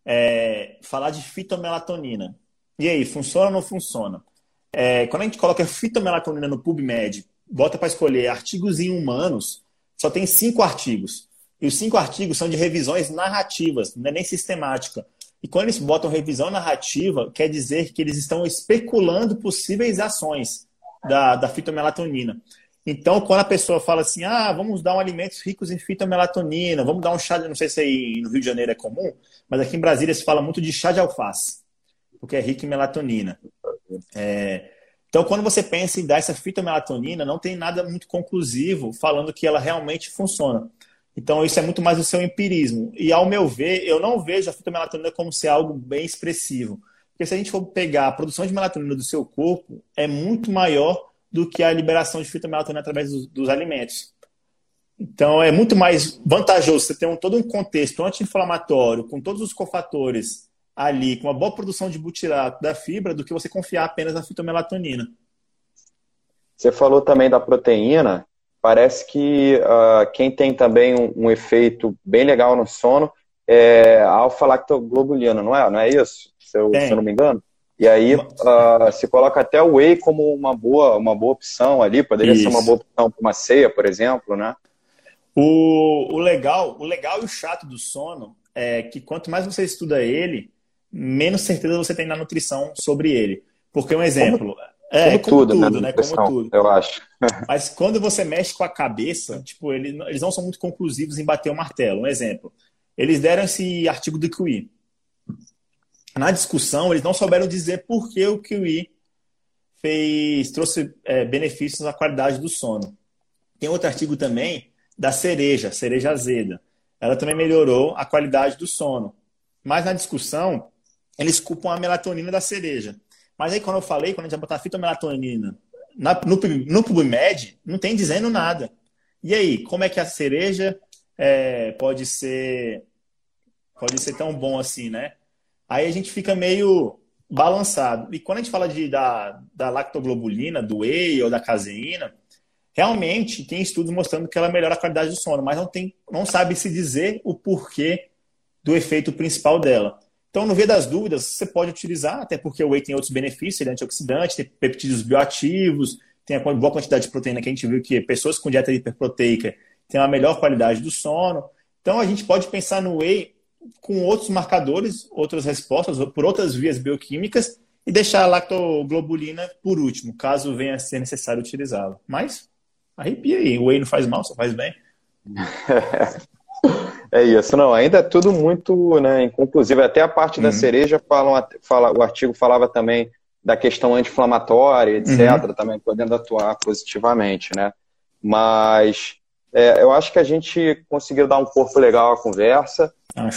é falar de fitomelatonina. E aí, funciona ou não funciona? Quando a gente coloca fitomelatonina no PubMed, bota para escolher artigos em humanos, só tem 5 artigos. E os 5 artigos são de revisões narrativas, não é nem sistemática. E quando eles botam revisão narrativa, quer dizer que eles estão especulando possíveis ações da fitomelatonina. Então, quando a pessoa fala assim, vamos dar alimentos ricos em fitomelatonina, vamos dar um chá, não sei se aí no Rio de Janeiro é comum, mas aqui em Brasília se fala muito de chá de alface, porque é rico em melatonina. Então, quando você pensa em dar essa fitomelatonina, não tem nada muito conclusivo falando que ela realmente funciona. Então, isso é muito mais o seu empirismo. E, ao meu ver, eu não vejo a fitomelatonina como ser algo bem expressivo. Porque se a gente for pegar a produção de melatonina do seu corpo, é muito maior do que a liberação de fitomelatonina através dos alimentos. Então, é muito mais vantajoso você ter todo um contexto anti-inflamatório, com todos os cofatores ali, com uma boa produção de butirato da fibra, do que você confiar apenas na fitomelatonina. Você falou também da proteína. Parece que quem tem também um efeito bem legal no sono é a alfa-lactoglobulina, não é isso? Se eu não me engano. E aí se coloca até o whey como uma boa opção ali, poderia ser uma boa opção para uma ceia, por exemplo, né? O legal e o chato do sono é que quanto mais você estuda ele, menos certeza você tem na nutrição sobre ele. Porque um exemplo... Como tudo, né? Como tudo. Eu acho. Mas quando você mexe com a cabeça, tipo, eles não são muito conclusivos em bater o martelo. Um exemplo. Eles deram esse artigo do Kiwi. Na discussão, eles não souberam dizer por que o Kiwi trouxe benefícios à qualidade do sono. Tem outro artigo também da cereja azeda. Ela também melhorou a qualidade do sono. Mas na discussão, eles culpam a melatonina da cereja. Mas aí quando a gente vai botar fitomelatonina no PubMed, não tem dizendo nada. E aí, como é que a cereja pode ser tão bom assim, né? Aí a gente fica meio balançado. E quando a gente fala da lactoglobulina, do whey ou da caseína, realmente tem estudos mostrando que ela melhora a qualidade do sono, mas não sabe se dizer o porquê do efeito principal dela. Então, no via das dúvidas, você pode utilizar, até porque o whey tem outros benefícios, ele é antioxidante, tem peptídeos bioativos, tem a boa quantidade de proteína que a gente viu que pessoas com dieta hiperproteica têm uma melhor qualidade do sono. Então, a gente pode pensar no whey com outros marcadores, outras respostas, por outras vias bioquímicas, e deixar a lactoglobulina por último, caso venha a ser necessário utilizá-la. Mas, arrepia aí, o whey não faz mal, só faz bem. É isso, não, ainda é tudo muito, né, inconclusivo. Até a parte da cereja, o artigo falava também da questão anti-inflamatória, etc., também podendo atuar positivamente, né? Mas eu acho que a gente conseguiu dar um corpo legal à conversa.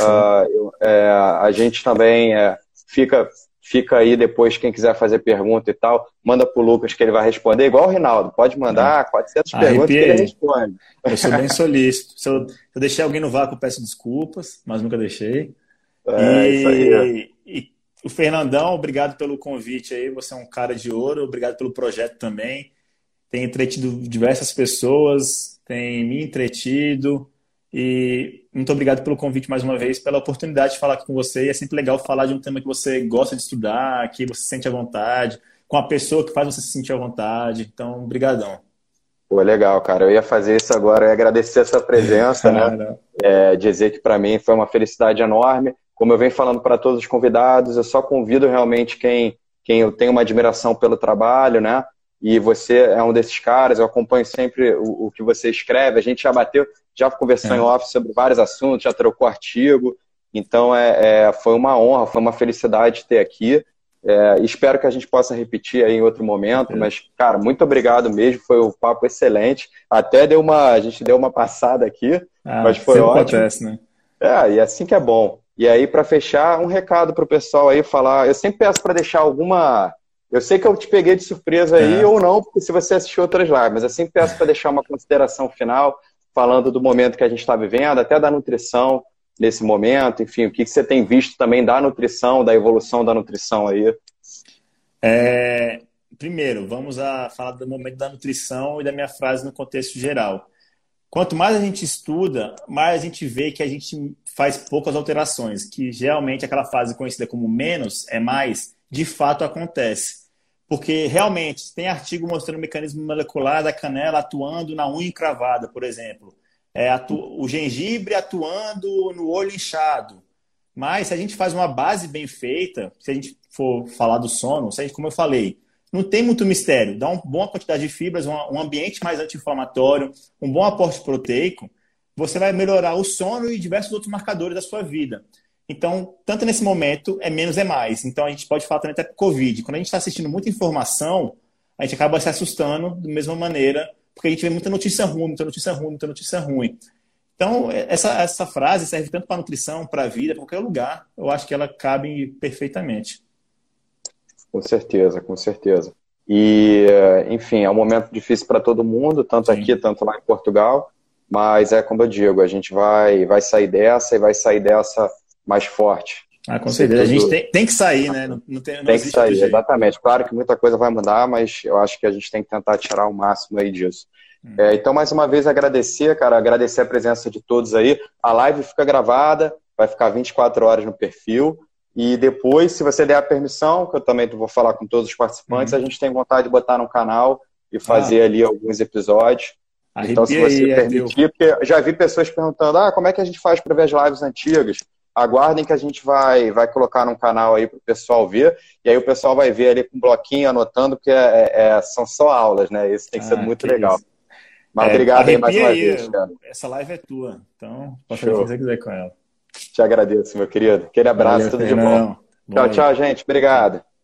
A gente também fica aí depois, quem quiser fazer pergunta e tal, manda pro Lucas que ele vai responder, igual o Rinaldo, pode mandar 400 perguntas que ele responde. Eu sou bem solícito. Se eu deixei alguém no vácuo, eu peço desculpas, mas nunca deixei. Isso aí. E o Fernandão, obrigado pelo convite aí, você é um cara de ouro, obrigado pelo projeto também. Tem entretido diversas pessoas, tem me entretido. E muito obrigado pelo convite mais uma vez, pela oportunidade de falar aqui com você. É sempre legal falar de um tema que você gosta de estudar, que você se sente à vontade, com a pessoa que faz você se sentir à vontade. Então, brigadão. Pô, legal, cara. Eu ia fazer isso agora, eu ia agradecer essa presença, né? Dizer que para mim foi uma felicidade enorme. Como eu venho falando para todos os convidados, eu só convido realmente quem eu tenho uma admiração pelo trabalho, né? E você é um desses caras, eu acompanho sempre o que você escreve. A gente já conversou em off sobre vários assuntos, já trocou artigo. Então, foi uma honra, foi uma felicidade ter aqui. Espero que a gente possa repetir aí em outro momento. Mas, cara, muito obrigado mesmo. Foi um papo excelente. Até a gente deu uma passada aqui, mas foi ótimo. Acontece, né? E assim que é bom. E aí, para fechar, um recado para o pessoal aí falar. Eu sempre peço para deixar alguma... Eu sei que eu te peguei de surpresa aí ou não, porque se você assistiu outras lives, mas eu sempre peço para deixar uma consideração final, falando do momento que a gente está vivendo, até da nutrição nesse momento, enfim, o que você tem visto também da nutrição, da evolução da nutrição aí. Primeiro, vamos falar do momento da nutrição e da minha frase no contexto geral. Quanto mais a gente estuda, mais a gente vê que a gente faz poucas alterações, que geralmente aquela fase conhecida como menos é mais, de fato acontece. Porque realmente tem artigo mostrando o mecanismo molecular da canela atuando na unha encravada, por exemplo. O gengibre atuando no olho inchado. Mas se a gente faz uma base bem feita, se a gente for falar do sono, como eu falei, não tem muito mistério. Dá uma boa quantidade de fibras, um ambiente mais anti-inflamatório, um bom aporte proteico, você vai melhorar o sono e diversos outros marcadores da sua vida. Então, tanto nesse momento, menos é mais. Então, a gente pode falar também até para o Covid. Quando a gente está assistindo muita informação, a gente acaba se assustando da mesma maneira, porque a gente vê muita notícia ruim, muita notícia ruim, muita notícia ruim. Então, essa frase serve tanto para a nutrição, para a vida, para qualquer lugar. Eu acho que ela cabe perfeitamente. Com certeza, com certeza. E, enfim, é um momento difícil para todo mundo, tanto aqui, tanto lá em Portugal. Mas como eu digo, a gente vai sair dessa e vai sair dessa mais forte. Com certeza. A gente tem que sair, né? Não tem que sair, exatamente. Claro que muita coisa vai mudar, mas eu acho que a gente tem que tentar tirar o máximo aí disso. Então, mais uma vez, agradecer a presença de todos aí. A live fica gravada, vai ficar 24 horas no perfil. E depois, se você der a permissão, que eu também vou falar com todos os participantes, a gente tem vontade de botar no canal e fazer ali alguns episódios. Então, se você permitir, porque eu já vi pessoas perguntando, como é que a gente faz para ver as lives antigas? Aguardem que a gente vai colocar num canal aí para o pessoal ver, e aí o pessoal vai ver ali com um bloquinho anotando, porque são só aulas, né? Isso tem que ser muito legal. Isso. Mas obrigado aí mais uma vez, cara. Essa live é tua, então pode fazer o que você quiser com ela. Te agradeço, meu querido. Aquele abraço, tudo de bom. Tchau, gente. Obrigado.